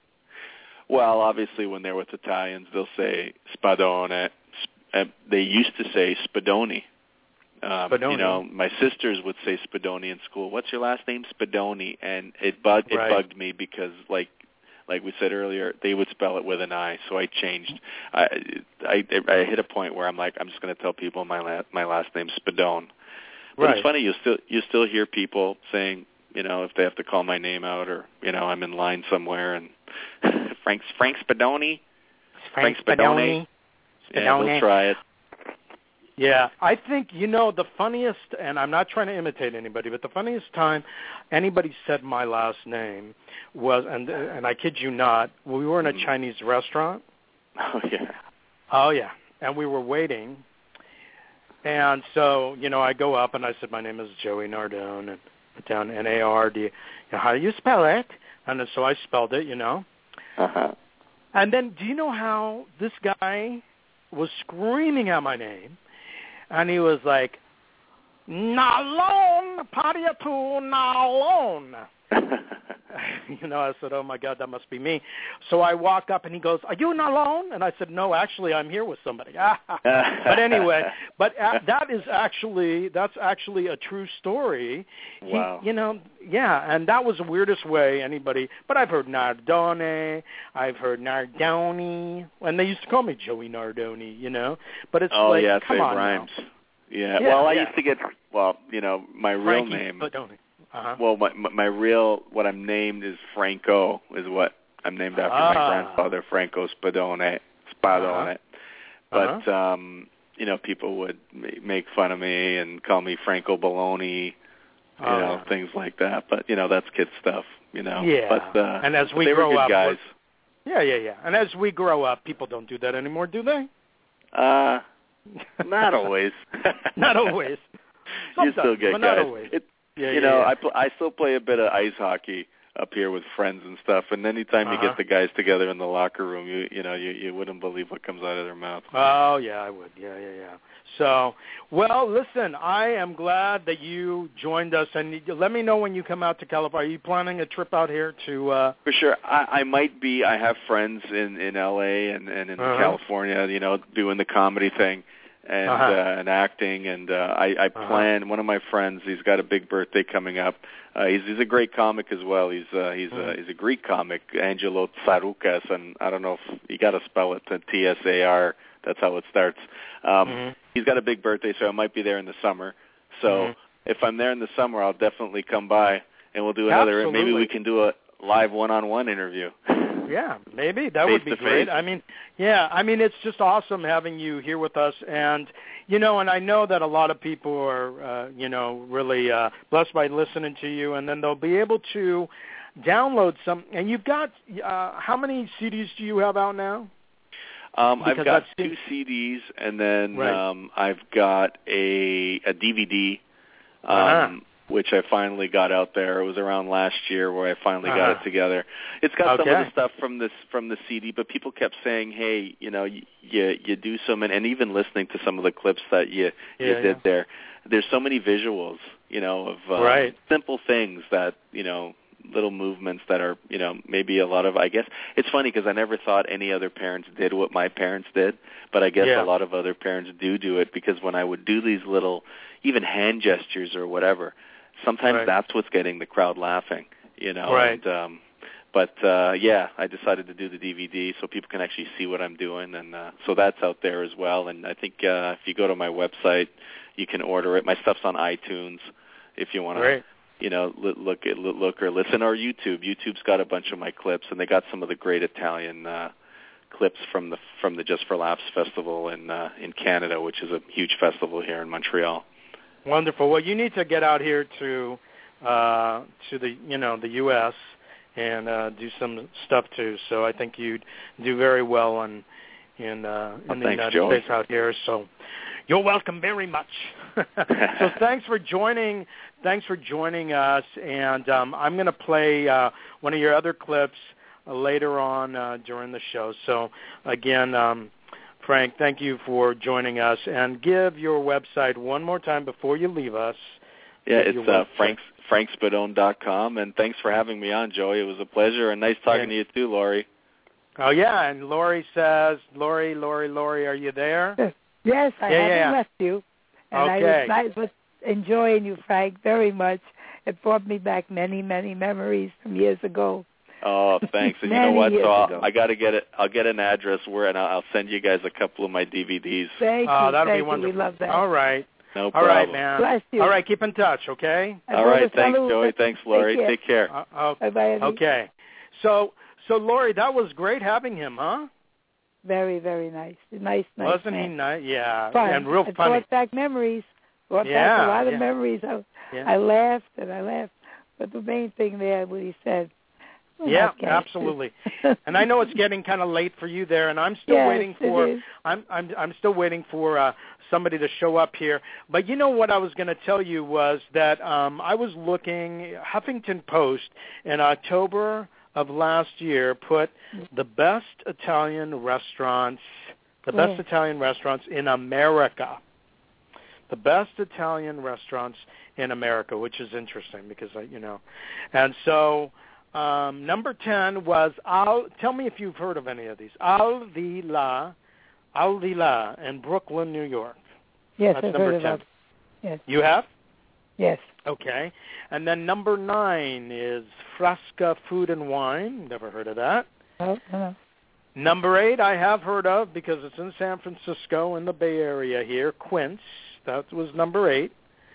Well, obviously, when they're with Italians, they'll say Spadone. They used to say Spadoni. Um, Spadoni. You know, my sisters would say Spadoni in school. What's your last name? Spadoni. And it bugged it right. bugged me because, like like we said earlier, they would spell it with an I. So I changed. I I, I hit a point where I'm like, I'm just going to tell people my la- my last name's Spadone. But right. it's funny, you still you still hear people saying, you know, if they have to call my name out, or you know, I'm in line somewhere and Frank Frank Spadoni, Frank, Frank Spadoni. Spadoni. Yeah, we'll try it. Yeah, I think, you know, the funniest, and I'm not trying to imitate anybody, but the funniest time anybody said my last name was, and and I kid you not, we were in a Chinese restaurant. Oh, yeah. Oh, yeah. And we were waiting. And so, you know, I go up and I said, my name is Joey Nardone, and put down N A R D. You know, how do you spell it? And so I spelled it, you know. Uh-huh. And then do you know how this guy was screaming out my name? And he was like, Nalone, pariatu, Nalone. You know, I said, oh, my God, that must be me. So I walked up, and he goes, are you Nalone? And I said, no, actually, I'm here with somebody. But anyway, but uh, that is actually, that's actually a true story. Wow. He, you know, yeah, and that was the weirdest way anybody, but I've heard Nardone, I've heard Nardoni, and they used to call me Joey Nardoni, you know. But it's oh, like, yeah, come on rhymes. now. Yeah. yeah, well, I yeah. used to get, well, you know, my real Frankie name. Spadone. Uh-huh. Well, my, my my real, what I'm named is Franco, is what I'm named after ah. my grandfather, Franco Spadone, Spadone. Uh-huh. But, uh-huh. um, you know, people would make fun of me and call me Franco Baloney, you oh, know, yeah. things like that. But, you know, that's kid stuff, you know. Yeah. But, uh, and as but we they grow were good up, guys. Yeah, yeah, yeah. And as we grow up, people don't do that anymore, do they? Uh, not always. Not always. You still get but guys. not always. It, yeah, you yeah, know, yeah. I pl- I still play a bit of ice hockey up here with friends and stuff. And anytime uh-huh. you get the guys together in the locker room, you you know you you wouldn't believe what comes out of their mouth. Oh yeah, I would. Yeah, yeah, yeah. So, well, listen, I am glad that you joined us, and let me know when you come out to California. Are you planning a trip out here to? Uh... For sure, I, I might be. I have friends in in L A and and in uh-huh. California, you know, doing the comedy thing. And uh-huh. uh, and acting, and uh, I, I plan. Uh-huh. One of my friends, he's got a big birthday coming up. Uh, he's he's a great comic as well. He's uh, he's uh, he's a Greek comic, Angelo Tsaroukas, and I don't know if you got to spell it to T S A R. That's how it starts. Um, mm-hmm. He's got a big birthday, so I might be there in the summer. So mm-hmm. if I'm there in the summer, I'll definitely come by, and we'll do another. Absolutely. Maybe we can do a live one-on-one interview. Yeah, maybe that would be great. I mean, yeah, I mean, it's just awesome having you here with us, and you know, and I know that a lot of people are, uh, you know, really uh, blessed by listening to you, and then they'll be able to download some. And you've got uh, how many C Ds do you have out now? Um, I've got two C Ds, and then right. um, I've got a a D V D. Um, uh-huh. Which I finally got out there. It was around last year where I finally uh-huh. got it together. It's got okay. some of the stuff from this from the C D, but people kept saying, "Hey, you know, you you, you do so many," and even listening to some of the clips that you yeah, you did yeah. there. There's so many visuals, you know, of uh, right. simple things that you know, little movements that are, you know, maybe a lot of. I guess it's funny because I never thought any other parents did what my parents did, but I guess yeah. a lot of other parents do do it because when I would do these little, even hand gestures or whatever. Sometimes right. that's what's getting the crowd laughing, you know. Right. And, um, but uh, yeah, I decided to do the D V D so people can actually see what I'm doing, and uh, so that's out there as well. And I think uh, if you go to my website, you can order it. My stuff's on iTunes if you want to, you know, look at look or listen, or YouTube. YouTube's got a bunch of my clips, and they got some of the great Italian uh, clips from the from the Just for Laughs festival in uh, in Canada, which is a huge festival here in Montreal. Wonderful. Well, you need to get out here to uh, to the you know the U S and uh, do some stuff too. So I think you'd do very well in in, uh, in oh, the thanks, United Joey. States out here. So you're welcome very much. So thanks for joining. Thanks for joining us. And um, I'm going to play uh, one of your other clips uh, later on uh, during the show. So again. Um, Frank, thank you for joining us, and give your website one more time before you leave us. Yeah, it's uh, frank frank spadone dot com, and thanks for having me on, Joey. It was a pleasure, and nice talking yeah. to you too, Lori. Oh, yeah, and Lori says, Lori, Lori, Lori, are you there? Yes, I yeah, haven't yeah. left you, and okay. I, was, I was enjoying you, Frank, very much. It brought me back many, many memories from years ago. Oh, thanks. And you know what? So I'll, I got to get it. I'll get an address where, and I'll, I'll send you guys a couple of my D V Ds. Thank oh, you. that'll Thank be wonderful. You. We love that. All right. No All problem. right, man. Bless you. All right, keep in touch, okay? All right. Thanks, Joey. Thanks, Lori. Take care. Take care. Uh, uh, Bye-bye. Okay. So, so Lori, that was great having him, huh? Very, very nice. Nice, nice. Wasn't man. he nice? Yeah, Fun. and real it funny. Brought back memories. Brought yeah, back a lot yeah. of memories. I, yeah. I laughed and I laughed. But the main thing there, what he said. Well, yeah, absolutely. And I know it's getting kind of late for you there, and I'm still yes, waiting for. It is. I'm I'm I'm still waiting for uh, somebody to show up here. But you know what I was going to tell you was that um, I was looking. Huffington Post in October of last year put the best Italian restaurants, the best yeah. Italian restaurants in America. The best Italian restaurants in America, which is interesting because I, you know, and so. Um, number ten was Al. Tell me if you've heard of any of these. Al Vila, Al Vila in Brooklyn, New York. Yes, That's I've number heard ten. of that. Yes. You have? Yes. Okay. And then number nine is Frasca Food and Wine. Never heard of that. Oh, no. Number eight I have heard of because it's in San Francisco in the Bay Area here. Quince. That was number eight.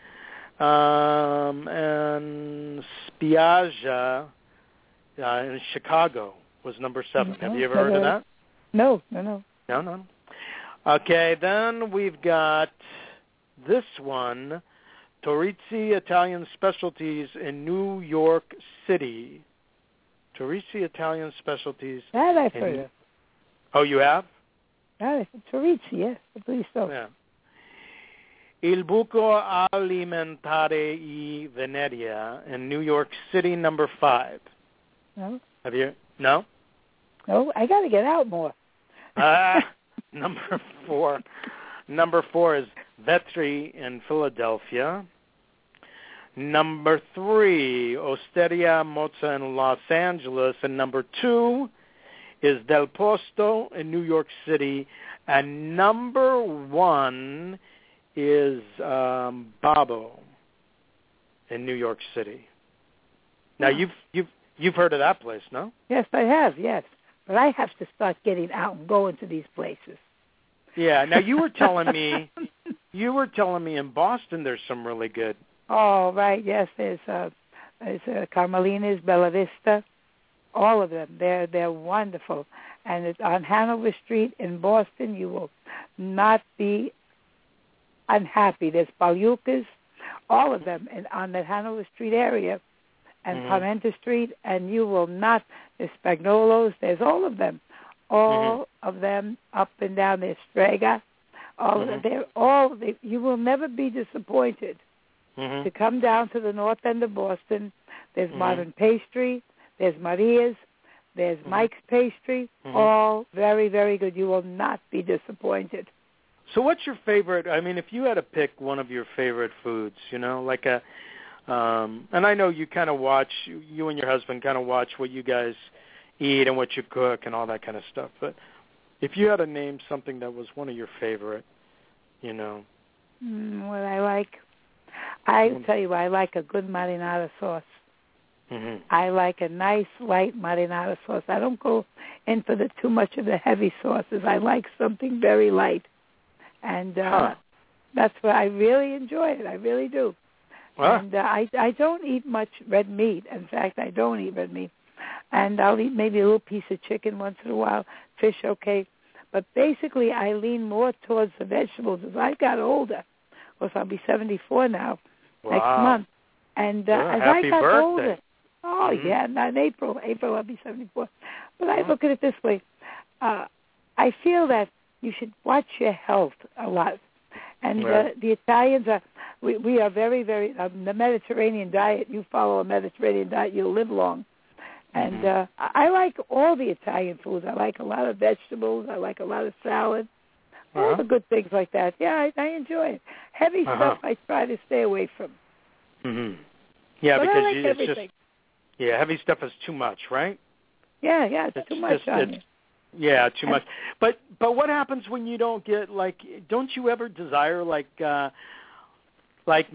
Um, and Spiaggia. Uh, in Chicago was number seven. Mm-hmm. Have you ever heard of that? No, no, no. No, no. Okay, then we've got this one, Torizzi Italian Specialties in New York City. Torizzi Italian Specialties. That I've in... heard of. Oh, you have? That is Torizzi, yes, I believe so. Yeah. Il Buco Alimentare e Veneria in New York City, number five. No. Have you? No? No, I got to get out more. Ah, number four. Number four is Vetri in Philadelphia. Number three, Osteria Mozza in Los Angeles. And number two is Del Posto in New York City. And number one is um, Babbo in New York City. Now, Oh. you've you've you've heard of that place, no? Yes, I have, yes. But I have to start getting out and going to these places. Yeah. Now, you were telling me you were telling me in Boston there's some really good. Oh, right, yes. There's uh, there's uh, Carmelina's, Bella Vista, all of them. They're they're wonderful. And it's on Hanover Street in Boston. You will not be unhappy. There's Pagliuca's, all of them, in, on the Hanover Street area, and Mhm. Parmenter Street, and you will not. There's Spagnolo's. There's all of them, all Mhm. of them up and down. There's Strega. All Mhm. of they're all. They, you will never be disappointed. Mhm. To come down to the north end of Boston, there's Mhm. Modern Pastry, there's Maria's, there's Mhm. Mike's Pastry, Mhm. all very, very good. You will not be disappointed. So what's your favorite, I mean, if you had to pick one of your favorite foods, you know, like a, um, and I know you kind of watch, you and your husband kind of watch what you guys eat and what you cook and all that kind of stuff, but if you had to name something that was one of your favorite, you know. Mm, what I like, I tell you what, I like a good marinara sauce. Mm-hmm. I like a nice light marinara sauce. I don't go in for the too much of the heavy sauces. I like something very light. And uh, Huh. that's what I really enjoy it. I really do. Huh? And uh, I I don't eat much red meat. In fact, I don't eat red meat. And I'll eat maybe a little piece of chicken once in a while, fish, okay. But basically, I lean more towards the vegetables as I got older. Of course, I'll be seventy-four now Wow. next month. And uh, Yeah, as happy I got birthday. older, oh Mhm. yeah, not in April. April I'll be seventy-four. But I Yeah. look at it this way: uh, I feel that you should watch your health a lot. And uh, Right. the Italians are we, we are very very um, the Mediterranean diet. You follow a Mediterranean diet, you'll live long. And Mhm. uh, I I like all the Italian foods. I like a lot of vegetables. I like a lot of salad. All Uh-huh. the good things like that. Yeah, I, I enjoy it. Heavy Uh-huh. stuff I try to stay away from. Mhm. Yeah, but because I like you, it's everything. just yeah, heavy stuff is too much, right? Yeah, yeah, it's, It's too much just- on it's- you. Yeah, too And- much. But but what happens when you don't get like? Don't you ever desire like uh, like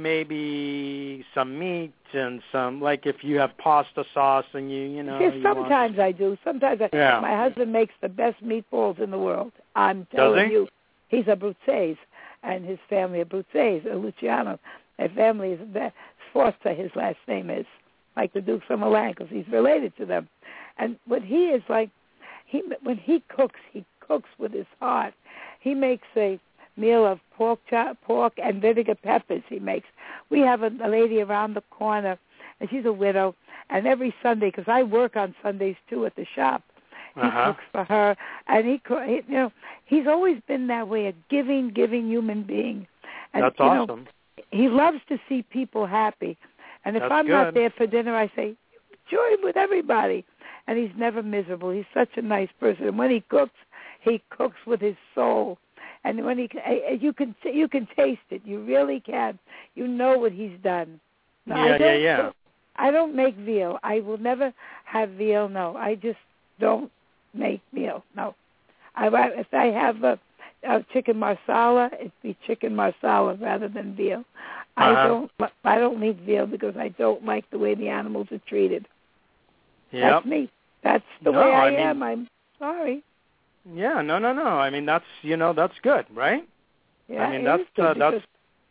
maybe some meat and some like if you have pasta sauce and you you know. Yes, you want- sometimes I do. Sometimes I, Yeah. my husband makes the best meatballs in the world. I'm Does telling he? you, he's a Bruzzese, and his family are Bruzzese, a Luciano. Their family is Sforza. His last name is like the Dukes of Milan because he's related to them. And what he is like, he when he cooks, he cooks with his heart. He makes a meal of pork chop, pork and vinegar peppers. He makes. We have a, a lady around the corner, and she's a widow. And every Sunday, because I work on Sundays too at the shop, he Uh-huh. cooks for her. And he, co- he, you know, he's always been that way, a giving, giving human being. And, That's you know, awesome. he loves to see people happy. And if That's I'm not good. there for dinner, I say, enjoy with everybody. And he's never miserable. He's such a nice person. And when he cooks, he cooks with his soul. And when he, you can, you can taste it. You really can. You know what he's done. No, I Yeah, yeah, don't, yeah. I don't make veal. I will never have veal. No, I just don't make veal. No, I if I have a, a chicken marsala, it'd be chicken marsala rather than veal. I Uh-huh. don't. I don't eat veal because I don't like the way the animals are treated. Yep. That's me. That's the No, way I, I mean- am. I'm sorry. Yeah, no, no, no. I mean, that's you know, that's good, right? Yeah, I mean, it that's is good uh, that's because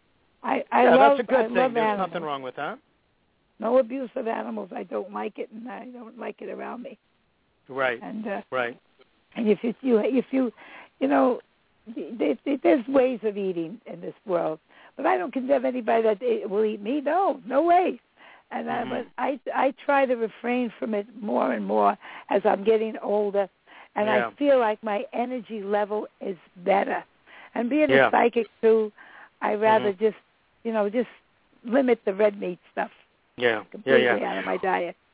I, I yeah, love, that's a good I thing. love There's animals. nothing wrong with that. No abuse of animals. I don't like it, and I don't like it around me. Right. And uh, Right. and if you, you if you, you know, there, there's ways of eating in this world, but I don't condemn anybody that eh, will eat me. No, no way. And I, Mhm. but I I try to refrain from it more and more as I'm getting older, and Yeah. I feel like my energy level is better. And being Yeah. a psychic too, I rather Mhm. just, you know, just limit the red meat stuff Yeah. Yeah, completely yeah. out of my diet.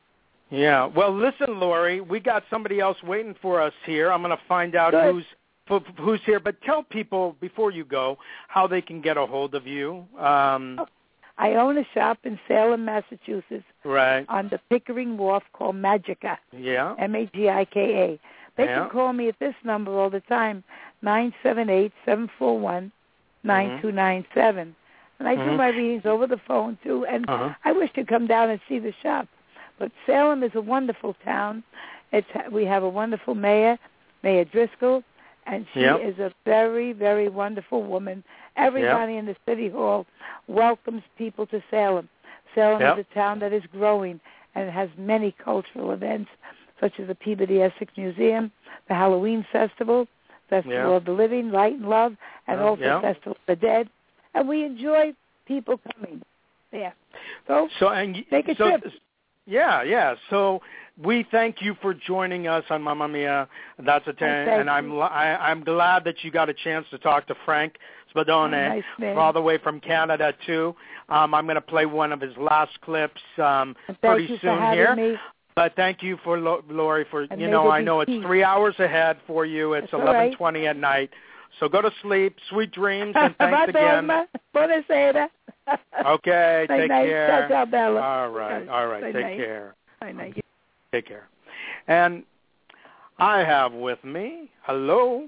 Yeah. Well, listen, Lori, we got somebody else waiting for us here. I'm going to find out Good. who's who's here. But tell people before you go how they can get a hold of you. Um, I own a shop in Salem, Massachusetts, right. on the Pickering Wharf called Magica. Yeah. M A G I K A. They yeah. can call me at this number all the time, nine seven eight, seven four one, nine two nine seven. And I mm-hmm. do my readings over the phone, too. And uh-huh. I wish to come down and see the shop. But Salem is a wonderful town. It's We have a wonderful mayor, Mayor Driscoll, and she yep. is a very, very wonderful woman. Everybody yep. in the city hall welcomes people to Salem. Salem yep. is a town that is growing, and it has many cultural events, such as the Peabody Essex Museum, the Halloween Festival, Festival yep. of the Living, Light and Love, and oh, also yep. Festival of the Dead. And we enjoy people coming there. So, so and, take a so, trip. Yeah, yeah. So we thank you for joining us on Mamma Mia. That's a ten, oh, and I'm I, I'm glad that you got a chance to talk to Frank Spadone, oh, nice all the way from Canada too. Um, I'm going to play one of his last clips um, pretty you soon for here. Me. But thank you for Lori for and you know I know peace. it's three hours ahead for you. It's eleven twenty right. at night. So go to sleep. Sweet dreams, and thanks again. Buonasera. Okay, Bye take night. care. Ciao, Bella. All right, all right. Bye take night. care. Bye night. Take care. And I have with me, hello.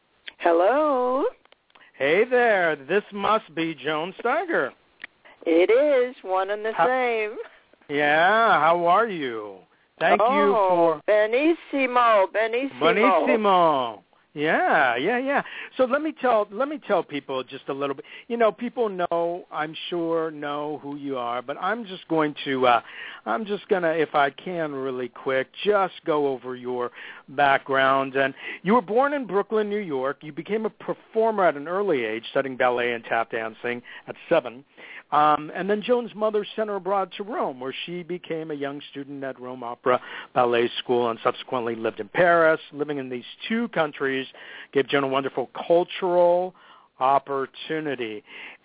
Hello. Hey there. This must be Joan Steiger. It is one and the how, same. Yeah. How are you? Thank oh, you for Benissimo, Benissimo. Benissimo. Yeah, yeah, yeah. So let me tell let me tell people just a little bit. You know, people know, I'm sure know who you are, but I'm just going to uh I'm just going to, if I can really quick, just go over your background. And you were born in Brooklyn, New York. You became a performer at an early age, studying ballet and tap dancing at seven. Um, and then Joan's mother sent her abroad to Rome, where she became a young student at Rome Opera Ballet School and subsequently lived in Paris. Living in these two countries gave Joan a wonderful cultural opportunity.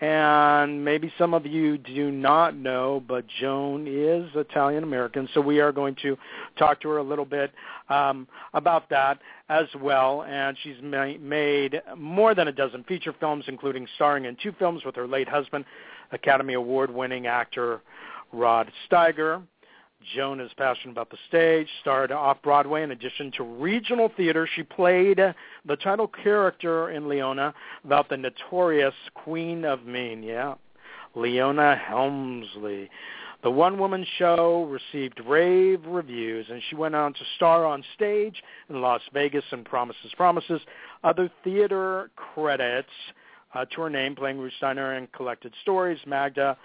And maybe some of you do not know, but Joan is Italian-American, so we are going to talk to her a little bit um, about that as well. And she's ma- made more than a dozen feature films, including starring in two films with her late husband, Academy Award-winning actor Rod Steiger. Joan is passionate about the stage, starred off-Broadway. In addition to regional theater, she played the title character in Leona about the notorious Queen of Mean, yeah, Leona Helmsley. The one-woman show received rave reviews, and she went on to star on stage in Las Vegas in Promises, Promises. Other theater credits uh, to her name, playing Ruth Steiner in Collected Stories, Magda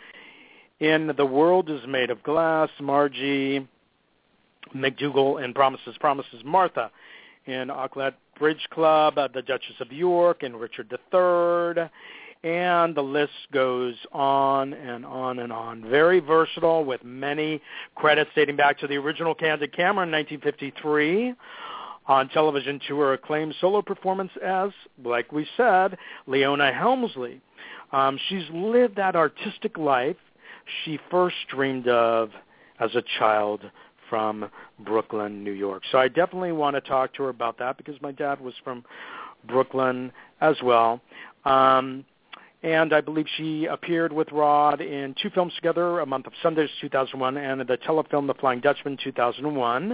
in The World is Made of Glass, Margie McDougall in Promises, Promises, Martha in Auckland Bridge Club, uh, The Duchess of York, and Richard the Third, and the list goes on and on and on. Very versatile with many credits dating back to the original Candid Camera in nineteen fifty-three. On television to her acclaimed solo performance as, like we said, Leona Helmsley. Um, she's lived that artistic life she first dreamed of as a child from Brooklyn, New York. So I definitely want to talk to her about that because my dad was from Brooklyn as well. Um, and I believe she appeared with Rod in two films together, A Month of Sundays, two thousand one, and the telefilm The Flying Dutchman, two thousand one.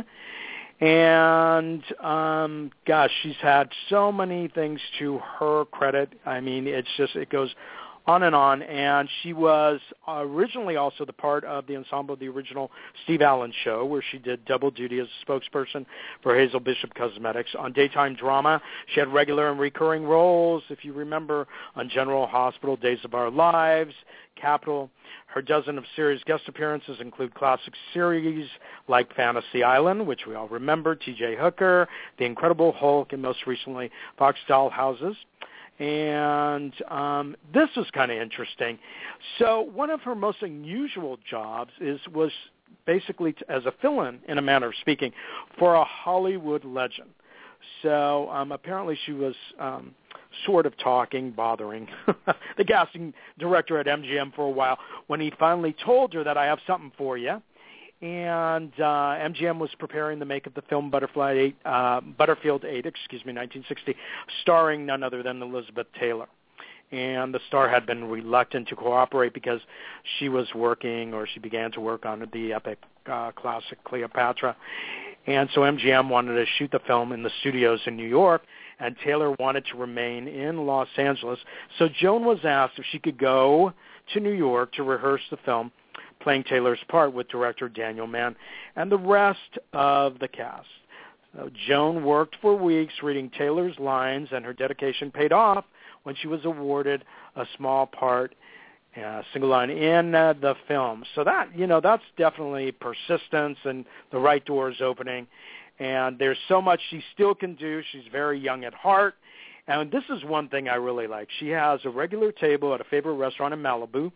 And, um, gosh, she's had so many things to her credit. I mean, it's just, it goes on and on. And she was originally also the part of the ensemble of the original Steve Allen show, where she did double duty as a spokesperson for Hazel Bishop Cosmetics. On daytime drama, she had regular and recurring roles, if you remember, on General Hospital, Days of Our Lives, Capital. Her dozen of series guest appearances include classic series like Fantasy Island, which we all remember, T J Hooker, The Incredible Hulk, and most recently Fox Dollhouses. And um, this was kind of interesting. So one of her most unusual jobs is was basically to, as a fill-in, in a manner of speaking, for a Hollywood legend. So um, apparently she was um, sort of talking, bothering the casting director at M G M for a while when he finally told her that I have something for you. and uh, M G M was preparing the make of the film Butterfly eight, uh, Butterfield eight, excuse me, nineteen sixty, starring none other than Elizabeth Taylor. And the star had been reluctant to cooperate because she was working, or she began to work on the epic uh, classic Cleopatra. And so M G M wanted to shoot the film in the studios in New York, and Taylor wanted to remain in Los Angeles. So Joan was asked if she could go to New York to rehearse the film, playing Taylor's part with director Daniel Mann and the rest of the cast. So Joan worked for weeks reading Taylor's lines, and her dedication paid off when she was awarded a small part, uh, single line in uh, the film. So that, you know, that's definitely persistence and the right doors opening. And there's so much she still can do. She's very young at heart. And this is one thing I really like. She has a regular table at a favorite restaurant in Malibu,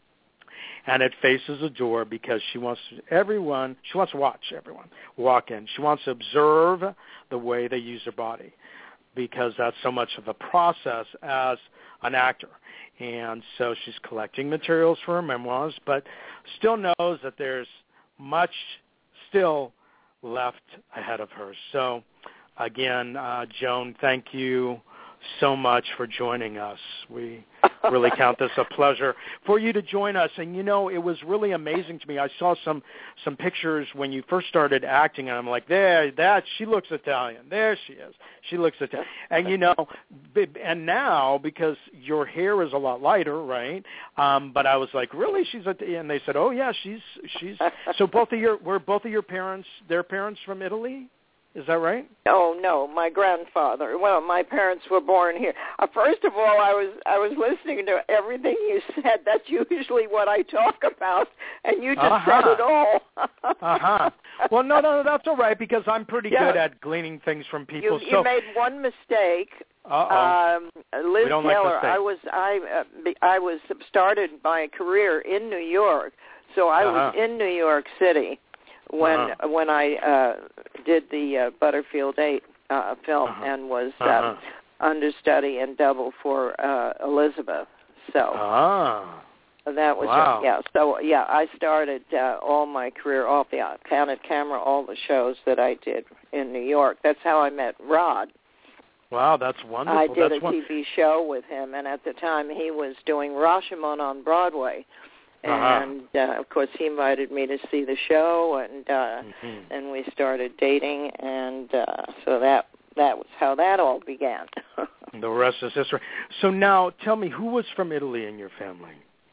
and it faces a door because she wants everyone, she wants to watch everyone walk in. She wants to observe the way they use their body, because that's so much of a process as an actor. And so she's collecting materials for her memoirs, but still knows that there's much still left ahead of her. So, again, uh, Joan, thank you so much for joining us. We really count this a pleasure for you to join us. And, you know, it was really amazing to me. I saw some some pictures when you first started acting, and I'm like, there, that, she looks Italian. There she is. She looks Italian. And, you know, and now, because your hair is a lot lighter, right? Um, but I was like, really? She's a, and they said, oh, yeah, she's, she's, so both of your, were both of your parents, their parents from Italy? Is that right? Oh no, my grandfather. Well, my parents were born here. Uh, first of all, I was I was listening to everything you said. That's usually what I talk about, and you just uh-huh. said it all. uh-huh. Well, no, no, no, that's all right, because I'm pretty yeah. good at gleaning things from people. You, so you made one mistake. Uh-oh. Um, Liz we don't Taylor. like I was I uh, I was started my career in New York, so I uh-huh. was in New York City when uh-huh. when I uh, did the uh, Butterfield eight uh, film uh-huh. and was uh-huh. um, understudy and double for uh, Elizabeth. So ah. that was wow. it. Yeah. So yeah, I started uh, all my career off the Candid Camera, all the shows that I did in New York. That's how I met Rod. Wow, that's wonderful. I did that's a one- T V show with him, and at the time he was doing Rashomon on Broadway. Uh-huh. And, uh, of course, he invited me to see the show, and uh, mm-hmm. and we started dating, and uh, so that that was how that all began. The rest is history. So now, tell me, who was from Italy in your family?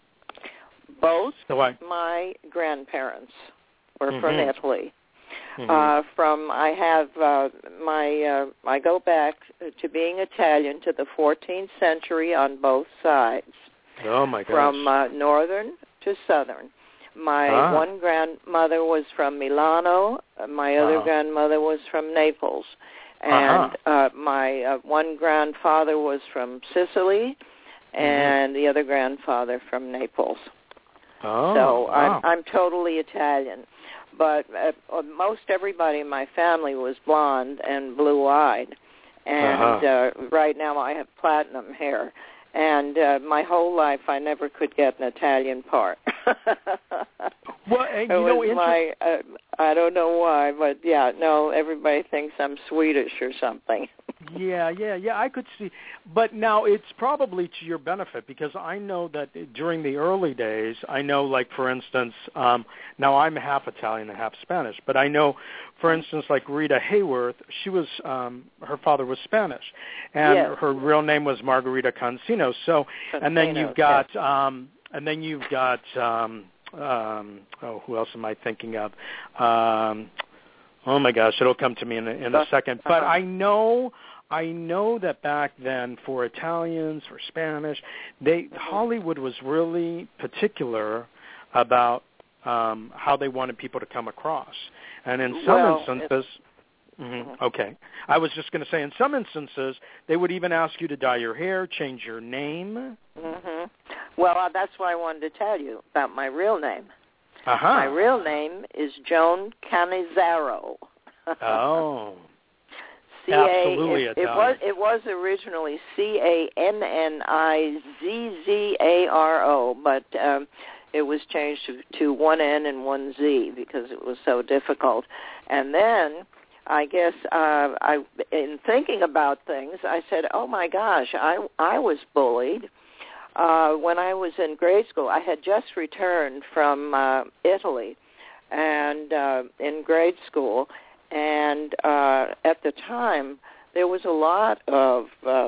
Both so I, my grandparents were mm-hmm. from Italy. Mm-hmm. Uh, from I have uh, my uh, I go back to being Italian to the fourteenth century on both sides. Oh my gosh! From uh, northern to southern. My ah. one grandmother was from Milano. My other uh-huh. grandmother was from Naples. And uh-huh. uh, my uh, one grandfather was from Sicily, and mm-hmm. the other grandfather from Naples. Oh, so wow. I'm, I'm totally Italian. But uh, most everybody in my family was blonde and blue-eyed. And uh-huh. uh, right now I have platinum hair. And uh, my whole life, I never could get an Italian part. Well, and it you know, was my, uh, I don't know why, but yeah, no, everybody thinks I'm Swedish or something. Yeah, yeah, yeah, I could see. But now it's probably to your benefit, because I know that during the early days, I know, like, for instance, um, now I'm half Italian and half Spanish, but I know, for instance, like Rita Hayworth, she was, um, her father was Spanish, and yes. her real name was Margarita Cancino. So, Cancino, and then you've got, yes. um, and then you've got, um, um, oh, who else am I thinking of? Um, oh my gosh, it'll come to me in a, in a second. But uh-huh. I know. I know that back then, for Italians, for Spanish, they Hollywood was really particular about um, how they wanted people to come across. And in some well, instances, mm-hmm, okay, I was just going to say, in some instances, they would even ask you to dye your hair, change your name. Mm-hmm. Well, uh, that's why I wanted to tell you about my real name. Uh-huh. My real name is Joan Cannizzaro. Oh. C A, Absolutely it, Italian. it was it was originally C A N N I Z Z A R O, but um, it was changed to, to one N and one Z because it was so difficult. And then I guess uh, I, in thinking about things, I said, oh, my gosh, I, I was bullied. Uh, when I was in grade school, I had just returned from uh, Italy and uh, in grade school, and uh, at the time, there was a lot of um,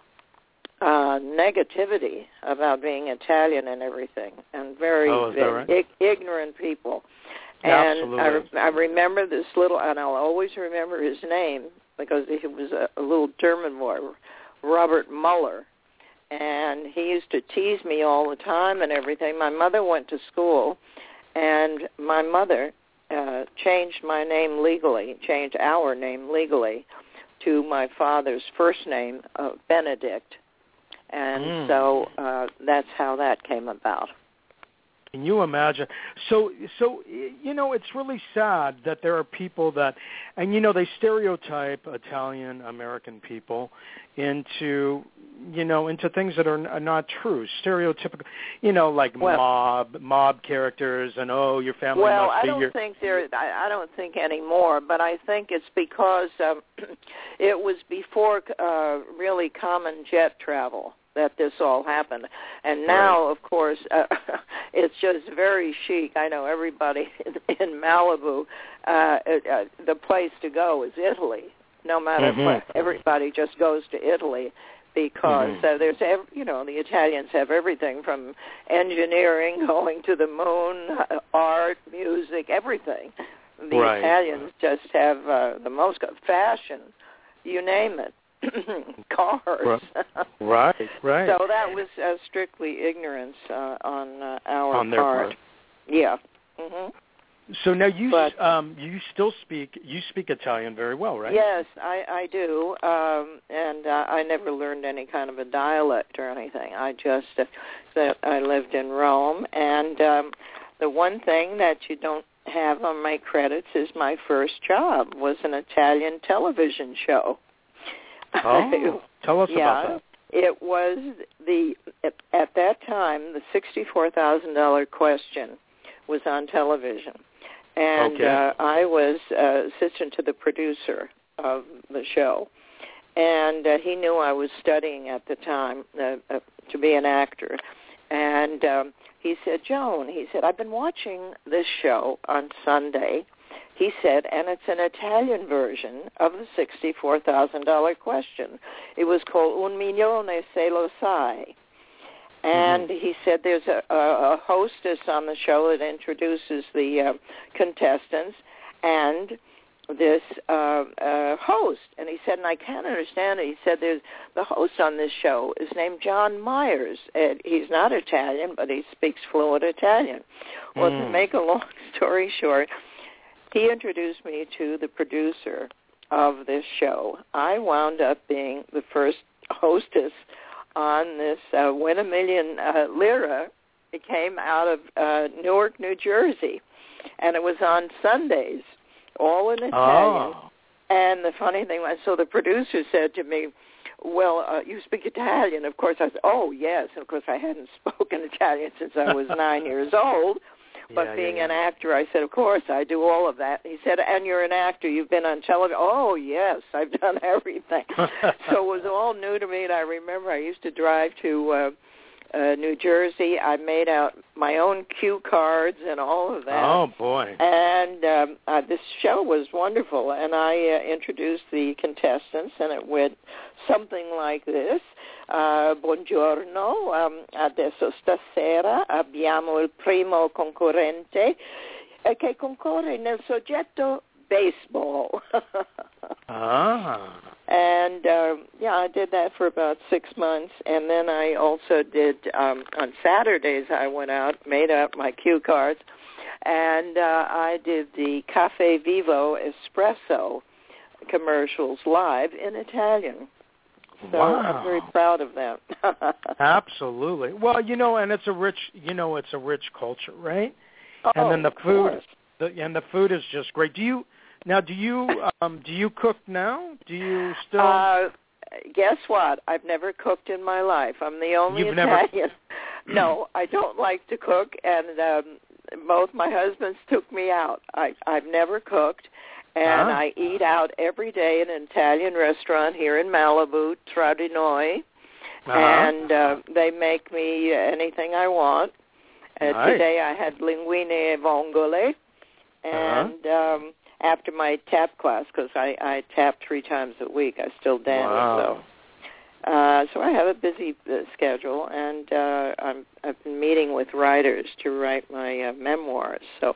uh, negativity about being Italian and everything, and very, oh, very right? ig- ignorant people. Yeah, and I, absolutely. I remember this little, and I'll always remember his name because he was a, a little German boy, Robert Muller. And he used to tease me all the time and everything. My mother went to school, and my mother uh, changed my name legally, changed our name legally to my father's first name, uh, Benedict. And mm. so uh, that's how that came about. Can you imagine? So, so you know, it's really sad that there are people that, and you know, they stereotype Italian American people into, you know, into things that are, are not true. Stereotypical, you know, like well, mob, mob characters, and oh, your family well, must I be don't your. think there. I, I don't think anymore, but I think it's because um, it was before uh, really common jet travel that this all happened. And now, right. of course, uh, it's just very chic. I know everybody in, in Malibu, uh, uh, the place to go is Italy. No matter mm-hmm. what, everybody just goes to Italy because mm-hmm. uh, there's, ev- you know, the Italians have everything from engineering, going to the moon, uh, art, music, everything. The right. Italians just have uh, the most fashion, you name it. Cars. Right, right. So that was uh, strictly ignorance uh, on uh, our on their part. part. Yeah. Mm-hmm. So now you but, um, you still speak you speak Italian very well, right? Yes, I, I do, um, and uh, I never learned any kind of a dialect or anything. I just uh, that I lived in Rome, and um, the one thing that you don't have on my credits is my first job was an Italian television show. Oh, tell us yeah, about that. It was the at, at that time the sixty-four thousand dollar question was on television, and okay. uh, I was uh, assistant to the producer of the show, and uh, he knew I was studying at the time uh, uh, to be an actor, and um, he said, Joan, he said, I've been watching this show on Sunday. He said, and it's an Italian version of the sixty-four thousand dollar question. It was called Un Milione Se Lo Sai. And mm-hmm. he said there's a, a hostess on the show that introduces the uh, contestants and this uh, uh, host. And he said, and I can't understand it. He said there's the host on this show is named John Myers. And he's not Italian, but he speaks fluent Italian. Well, mm. to make a long story short, he introduced me to the producer of this show. I wound up being the first hostess on this uh, Win a Million uh, Lira. It came out of uh, Newark, New Jersey, and it was on Sundays, all in Italian. Oh. And the funny thing was, so the producer said to me, well, uh, you speak Italian. Of course, I said, oh, yes. And of course, I hadn't spoken Italian since I was nine years old. But yeah, being yeah, yeah. an actor, I said, of course, I do all of that. He said, and you're an actor. You've been on television. Oh, yes, I've done everything. So it was all new to me, and I remember I used to drive to uh, uh, New Jersey. I made out my own cue cards and all of that. Oh, boy. And um, uh, this show was wonderful, and I uh, introduced the contestants, and it went something like this. Uh, buongiorno, um, adesso stasera abbiamo il primo concorrente eh, che concorre nel soggetto baseball. ah. And, uh, yeah, I did that for about six months, and then I also did, um, on Saturdays I went out, made up my cue cards, and uh, I did the Cafe Vivo Espresso commercials live in Italian. So wow. I'm very proud of them. Absolutely. Well, you know, and it's a rich, you know, it's a rich culture, right? Oh, and then the of food, course. the, and the food is just great. Do you now? Do you um, do you cook now? Do you still? Uh, guess what? I've never cooked in my life. I'm the only You've Italian. Never... no, I don't like to cook, and um, both my husbands took me out. I, I've never cooked, and Ah. I eat out every day in an Italian restaurant here in Malibu, Tra di Noi, Uh-huh. and uh, they make me anything I want. Uh, Nice. Today I had linguine e vongole, and Uh-huh. um, after my tap class, because I, I tap three times a week, I still dance, Wow. so... Uh, so I have a busy uh, schedule, and uh, I'm, I've been meeting with writers to write my uh, memoirs. So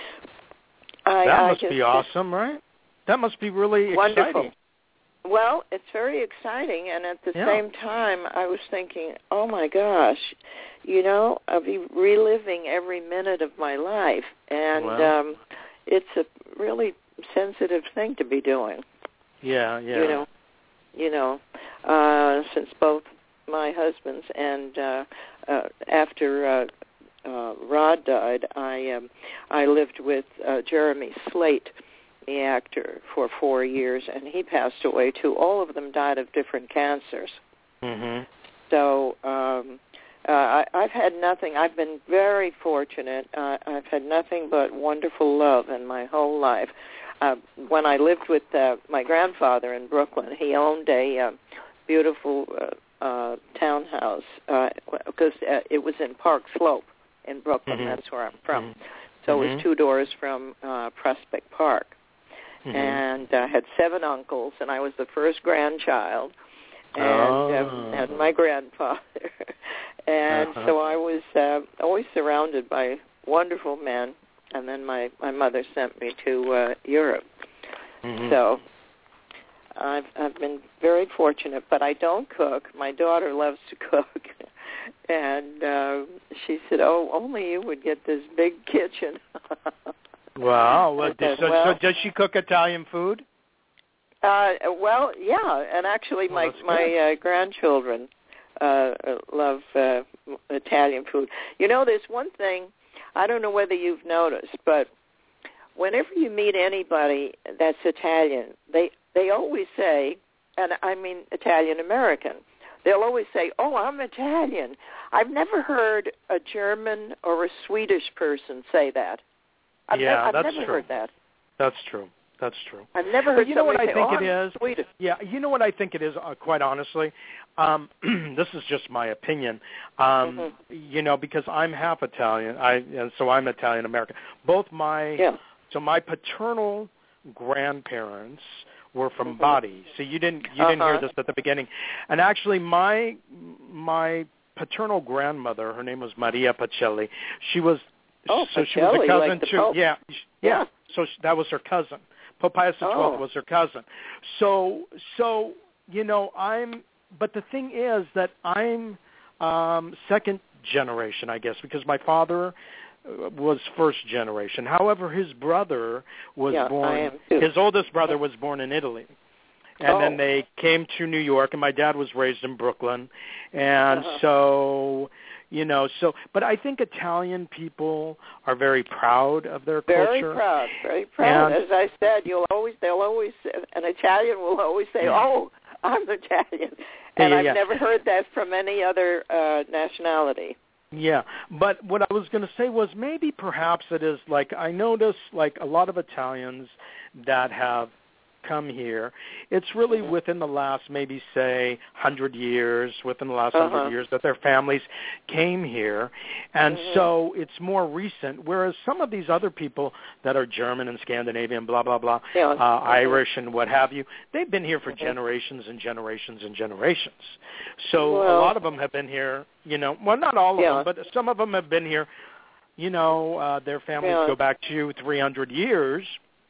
I, That I must just, be awesome, right? That must be really wonderful. exciting. Well, it's very exciting, and at the Yeah. same time, I was thinking, oh my gosh, you know, I'll be reliving every minute of my life, and Wow. um, it's a really sensitive thing to be doing. Yeah, yeah. You know, you know, uh, since both my husbands and uh, uh, after uh, uh, Rod died, I um, I lived with uh, Jeremy Slate, the actor, for four years, and he passed away too. All of them died of different cancers. Mhm. So um, uh, I, I've had nothing. I've been very fortunate. Uh, I've had nothing but wonderful love in my whole life. Uh, when I lived with uh, my grandfather in Brooklyn, he owned a uh, beautiful uh, uh, townhouse because uh, uh, it was in Park Slope in Brooklyn. Mhm. That's where I'm from. Mhm. So it Mhm. was two doors from uh, Prospect Park. Mhm. And I had seven uncles, and I was the first grandchild, and Oh. um, and my grandfather. and Uh-huh. so I was uh, always surrounded by wonderful men. And then my, my mother sent me to uh, Europe. Mhm. So I've I've been very fortunate, but I don't cook. My daughter loves to cook, and uh, she said, "Oh, only you would get this big kitchen." Wow. Well, I said, so, well, so does she cook Italian food? Uh, well, yeah, and actually, Well, my that's my good. uh, grandchildren uh, love uh, Italian food. You know, there's one thing I don't know whether you've noticed, but whenever you meet anybody that's Italian, they they always say, and I mean Italian American, they'll always say, "Oh, I'm Italian." I've never heard a German or a Swedish person say that. I've, Yeah, ne- I've that's never true. heard that. That's true. That's true. I've never But heard you know what somebody I say, think "Oh, it I'm is? Swedish." Yeah, you know what I think it is, uh, quite honestly? Um, this is just my opinion. Um, Mhm. You know, because I'm half Italian, I and so I'm Italian-American. Both my, Yeah. so my paternal grandparents were from Mhm. Bari. So you didn't you didn't hear Uh-huh. this at the beginning. And actually my my paternal grandmother, her name was Maria Pacelli. She was Oh, so she was a Pacelli, cousin like the too. Pope. Yeah, yeah. Yeah. So she, that was her cousin. Pope Pius the twelfth Oh. was her cousin. So so you know I'm. But the thing is that I'm um, second generation, I guess, because my father was first generation. However, his brother was Yeah, I born. am too. His oldest brother was born in Italy. And Oh. then they came to New York, and my dad was raised in Brooklyn. And Uh-huh. so, you know, so, but I think Italian people are very proud of their Very culture. proud, very proud. And- As I said, you'll always, they'll always, an Italian will always say, Yeah. "Oh, I'm Italian," and Yeah, I've yeah. never heard that from any other uh, nationality. Yeah, but what I was going to say was maybe perhaps it is like I notice like a lot of Italians that have come here, it's really Mhm. within the last maybe say one hundred years, within the last Uh-huh. one hundred years that their families came here. And Mhm. so it's more recent, whereas some of these other people that are German and Scandinavian, blah, blah, blah, Yeah. uh, Mhm. Irish and what have you, they've been here for Mhm. generations and generations and generations. So a Well- lot of them have been here, you know, well, not all of Yeah. them, but some of them have been here, you know, uh, their families Yeah. go back to three hundred years.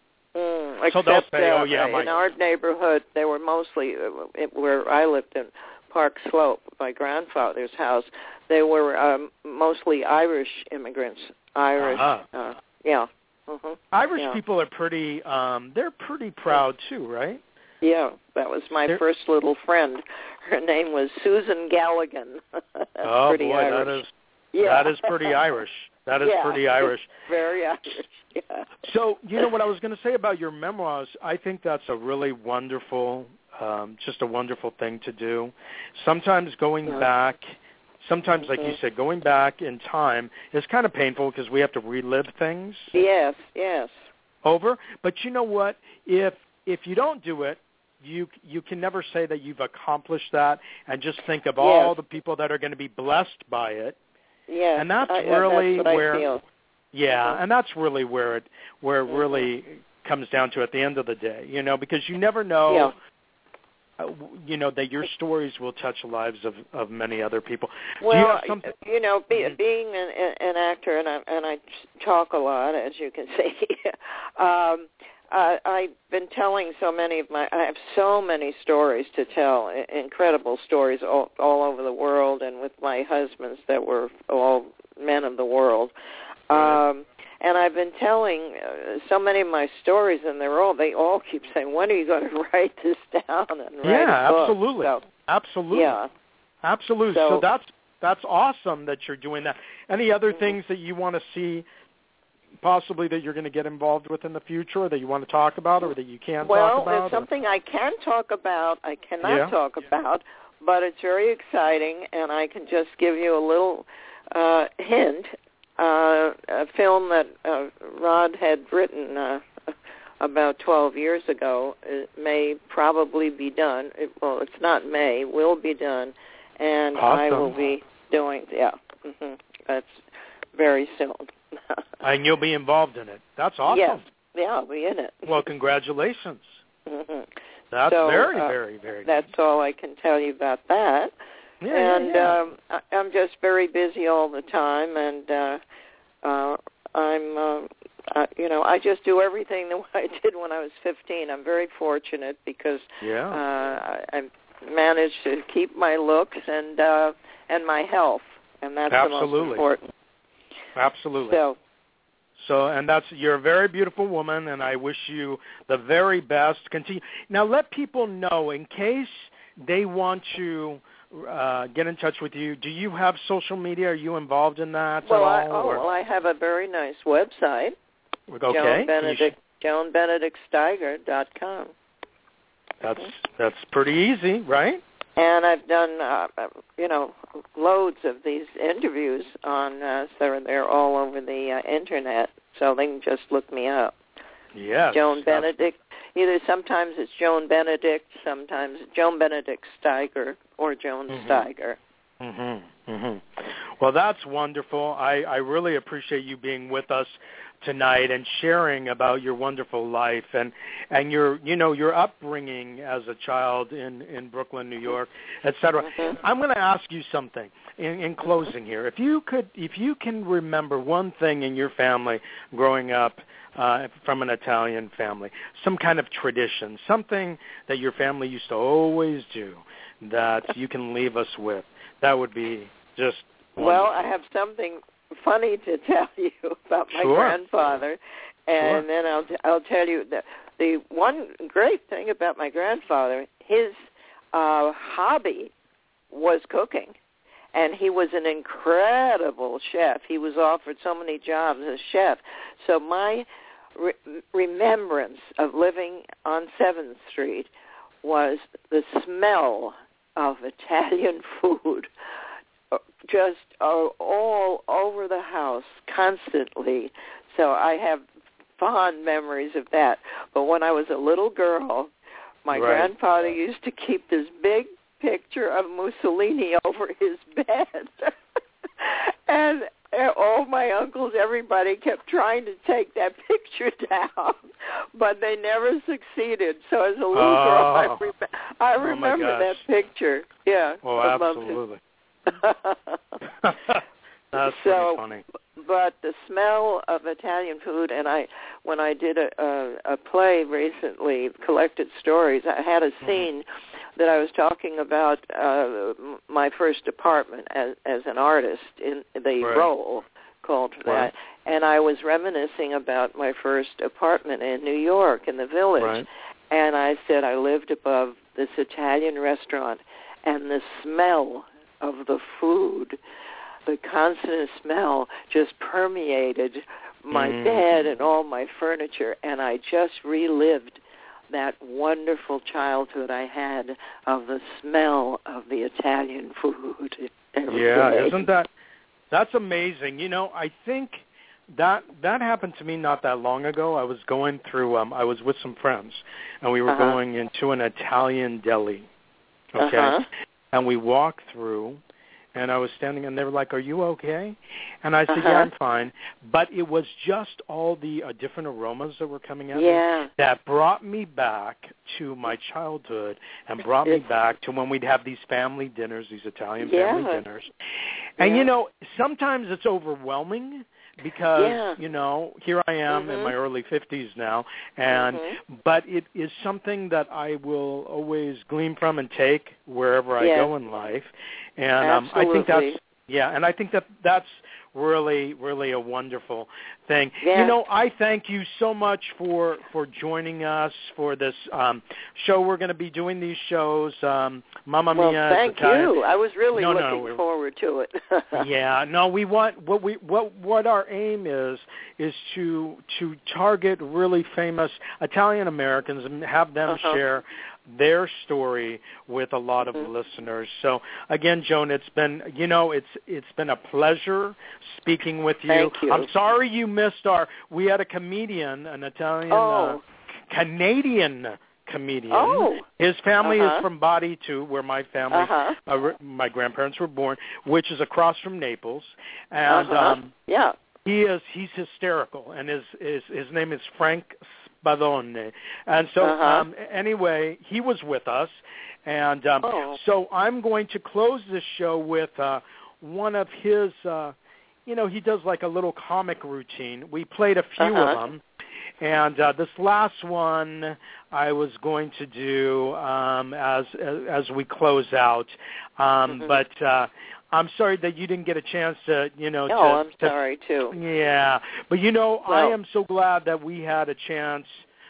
Mm, So they'll except, say, uh, "Oh, yeah, my-" in our neighborhood, they were mostly uh, it, where I lived in Park Slope, my grandfather's house. They were um, mostly Irish immigrants. Irish, Uh-huh. uh, yeah. Mm-hmm. Irish Yeah. people are pretty, um, they're pretty proud too, right? Yeah, that was my They're- first little friend. Her name was Susan Galligan. That's Oh pretty boy, Irish. that is yeah. that is pretty Irish. That is Yeah, pretty Irish. Very Irish. Yeah. So, you know what I was going to say about your memoirs, I think that's a really wonderful, um, just a wonderful thing to do. Sometimes going Yeah. back sometimes, mm-hmm. like you said, going back in time is kind of painful because we have to relive things. Yes, yes. Over. But you know what? If if you don't do it, you you can never say that you've accomplished that, and just think of yes. all the people that are going to be blessed by it. Yes, and that's I, really that's what where. I feel. Yeah, mm-hmm. and that's really where it where it mm-hmm. really comes down to at the end of the day, you know, because you never know. Yeah. Uh, you know, that your stories will touch the lives of, of many other people. Well, Do you have something? you know, be, mm-hmm. being an, an actor, and I, and I talk a lot, as you can see, um, I, I've been telling so many of my, I have so many stories to tell, incredible stories all, all over the world, and with my husbands that were all men of the world. Right. Um, And I've been telling uh, so many of my stories, and they're all they all keep saying, "When are you going to write this down and write yeah, a book?" absolutely, So, absolutely, yeah, absolutely. So, so that's that's awesome that you're doing that. Any other mm-hmm. things that you want to see, possibly that you're going to get involved with in the future, or that you want to talk about, or that you can well, talk about? Well, it's something I can talk about. I cannot yeah. talk about, but it's very exciting, and I can just give you a little uh, hint. Uh, a film that uh, Rod had written uh, about twelve years ago. It may probably be done. It, well, it's not may, will be done, and awesome. I will be doing, yeah, mm-hmm. That's very soon. And you'll be involved in it. That's awesome. Yes, yeah, I'll be in it. Well, congratulations. Mm-hmm. That's so, very, uh, very, very That's good. all I can tell you about that. Yeah, and yeah, yeah. Um, I, I'm just very busy all the time, and uh, uh, I'm, uh, uh, you know, I just do everything the way I did when I was fifteen. I'm very fortunate because yeah. uh, I, I managed to keep my looks and uh, and my health, and that's Absolutely. the most important. Absolutely. So. So, and that's, you're a very beautiful woman, and I wish you the very best. Continue. Now, let people know, in case they want to uh, get in touch with you, do you have social media? Are you involved in that well, at I, all? oh, well, I have a very nice website, okay. Joan Benedict, Joan Benedict Steiger dot com. That's, that's pretty easy, right? And I've done, uh, you know, loads of these interviews on, uh, so they're all over the uh, Internet, so they can just look me up. Yes. Joan Benedict. Either sometimes it's Joan Benedict, sometimes Joan Benedict Steiger, or Joan mm-hmm. Steiger. Mm-hmm. Mm-hmm. Well, that's wonderful. I, I really appreciate you being with us tonight and sharing about your wonderful life and and your you know your upbringing as a child in, in Brooklyn, New York, et cetera. Mm-hmm. I'm going to ask you something in, in closing here. If you could, if you can remember one thing in your family growing up uh, from an Italian family, some kind of tradition, something that your family used to always do that you can leave us with, that would be just wonderful. Well, I have something funny to tell you about my sure. grandfather, and sure. then I'll I'll tell you that the one great thing about my grandfather, his uh, hobby was cooking, and he was an incredible chef. He was offered so many jobs as chef. So my re- remembrance of living on seventh Street was the smell of Italian food. Just uh, all over the house constantly. So I have fond memories of that. But when I was a little girl, my right. grandfather used to keep this big picture of Mussolini over his bed. and, and all my uncles, everybody kept trying to take that picture down, but they never succeeded. So as a little oh. girl, I, rem- I oh remember that picture. Yeah. Oh, I loved absolutely. it. That's so, pretty funny. But the smell of Italian food, and I, when I did a, a, a play recently, Collected Stories, I had a scene mm-hmm. that I was talking about uh, my first apartment as, as an artist in the right. role called for right. that, and I was reminiscing about my first apartment in New York in the Village, right. and I said I lived above this Italian restaurant, and the smell of the food, the constant smell just permeated my mm. bed and all my furniture, and I just relived that wonderful childhood I had of the smell of the Italian food. Yeah, isn't that that's amazing? You know, I think that that happened to me not that long ago. I was going through. Um, I was with some friends, and we were uh-huh. going into an Italian deli. Okay, uh-huh. and we walked through. And I was standing, and they were like, "Are you okay?" And I said, uh-huh. "Yeah, I'm fine." But it was just all the uh, different aromas that were coming at yeah. me that brought me back to my childhood and brought it's, me back to when we'd have these family dinners, these Italian yeah. family dinners. And, yeah. you know, sometimes it's overwhelming because, yeah. you know, here I am mm-hmm. in my early fifties now, and mm-hmm. but it is something that I will always glean from and take wherever I yes. go in life. And um, I Absolutely. think that's yeah, and I think that that's really, really a wonderful thing. Yes. You know, I thank you so much for for joining us for this um, show. We're going to be doing these shows. Um, Mamma well, Mia. thank Italian. you. I was really no, looking no, forward to it. yeah, no, we want what we what what our aim is is to to target really famous Italian Americans and have them uh-huh. share their story with a lot of mm-hmm. listeners. So again, Joan, it's been you know it's it's been a pleasure speaking with you. Thank you. I'm sorry you missed our. We had a comedian, an Italian oh. uh, Canadian comedian. Oh. His family uh-huh. is from Bari too, where my family, uh-huh. uh, my grandparents were born, which is across from Naples, and uh-huh. um, yeah, he is he's hysterical, and his his his name is Frank Spadone, and so uh-huh. um, anyway, he was with us, and um, oh. so I'm going to close this show with uh, one of his. Uh, you know, he does like a little comic routine. We played a few uh-huh. of them. And uh, this last one I was going to do um, as as we close out, um, mm-hmm. but uh, I'm sorry that you didn't get a chance to, you know. No, to, I'm to, sorry too. Yeah, but you know, well, I am so glad that we had a chance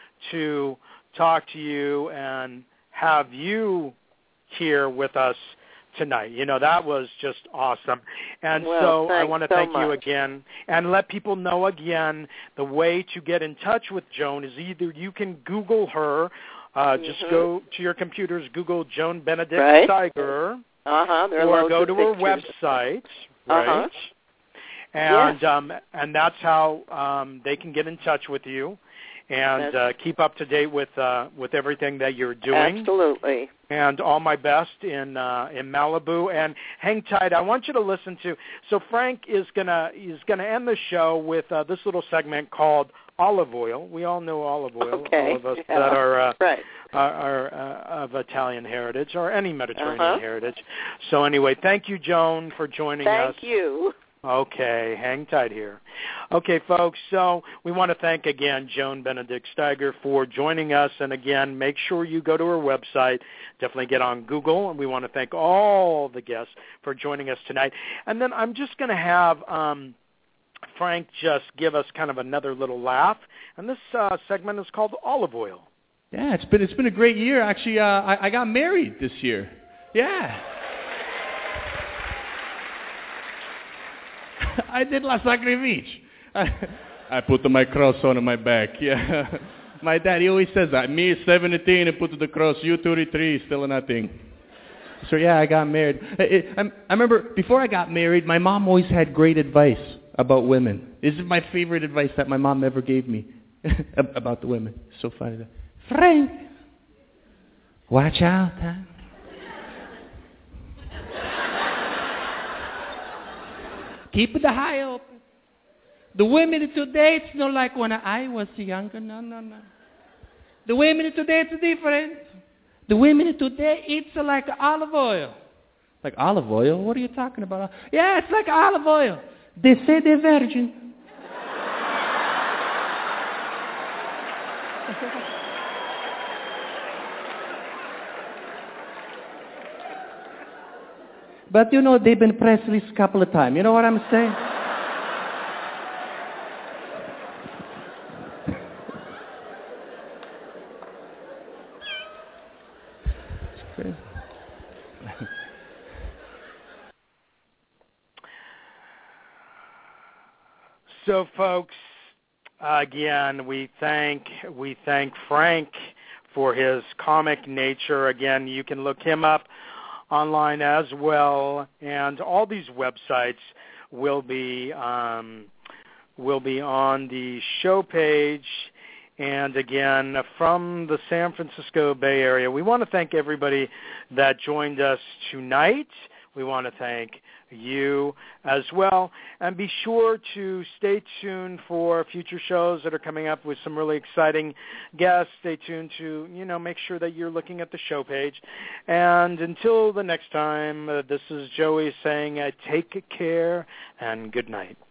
to talk to you and have you here with us tonight. You know, that was just awesome. And well, so I want to so thank much. you again and let people know again the way to get in touch with Joan is either you can Google her, uh, mm-hmm. just go to your computers, Google Joan Benedict right? Steiger, uh-huh. there or go to her pictures. website, right? Uh-huh. And yes. um, and that's how um, they can get in touch with you and uh, keep up to date with uh, with everything that you're doing. Absolutely. And all my best in uh, in Malibu. And hang tight. I want you to listen to. So Frank is gonna is gonna end the show with uh, this little segment called Olive Oil. We all know olive oil. Okay. All of us yeah. that are uh, right. are, are uh, of Italian heritage or any Mediterranean uh-huh. heritage. So anyway, thank you, Joan, for joining thank us. Thank you. Okay, hang tight here. Okay, folks, so we want to thank again Joan Benedict Steiger for joining us. And again, make sure you go to her website. Definitely get on Google. And we want to thank all the guests for joining us tonight. And then I'm just going to have um, Frank just give us kind of another little laugh. And this uh, segment is called Olive Oil. Yeah, it's been, it's been a great year. Actually, uh, I, I got married this year. Yeah. I did La Sacrifice. I, I put my cross on my back. Yeah, my dad, he always says that. Me, seventeen, and put the cross. You, thirty-three, still nothing. So yeah, I got married. I, I, I remember before I got married, my mom always had great advice about women. This is my favorite advice that my mom ever gave me about the women. So funny. Frank, watch out, huh? Keep the eye open. The women today, it's not like when I was younger. No, no, no. The women today, it's different. The women today, it's like olive oil. Like olive oil? What are you talking about? Yeah, it's like olive oil. They say they're virgin. But, you know, they've been press released a couple of times. You know what I'm saying? So, folks, again, we thank we thank Frank for his comic nature. Again, you can look him up online as well, and all these websites will be um, will be on the show page. And again, from the San Francisco Bay Area, we want to thank everybody that joined us tonight. We want to thank you as well. And be sure to stay tuned for future shows that are coming up with some really exciting guests. Stay tuned to, you know, make sure that you're looking at the show page. And until the next time, uh, this is Joey saying uh, take care and good night.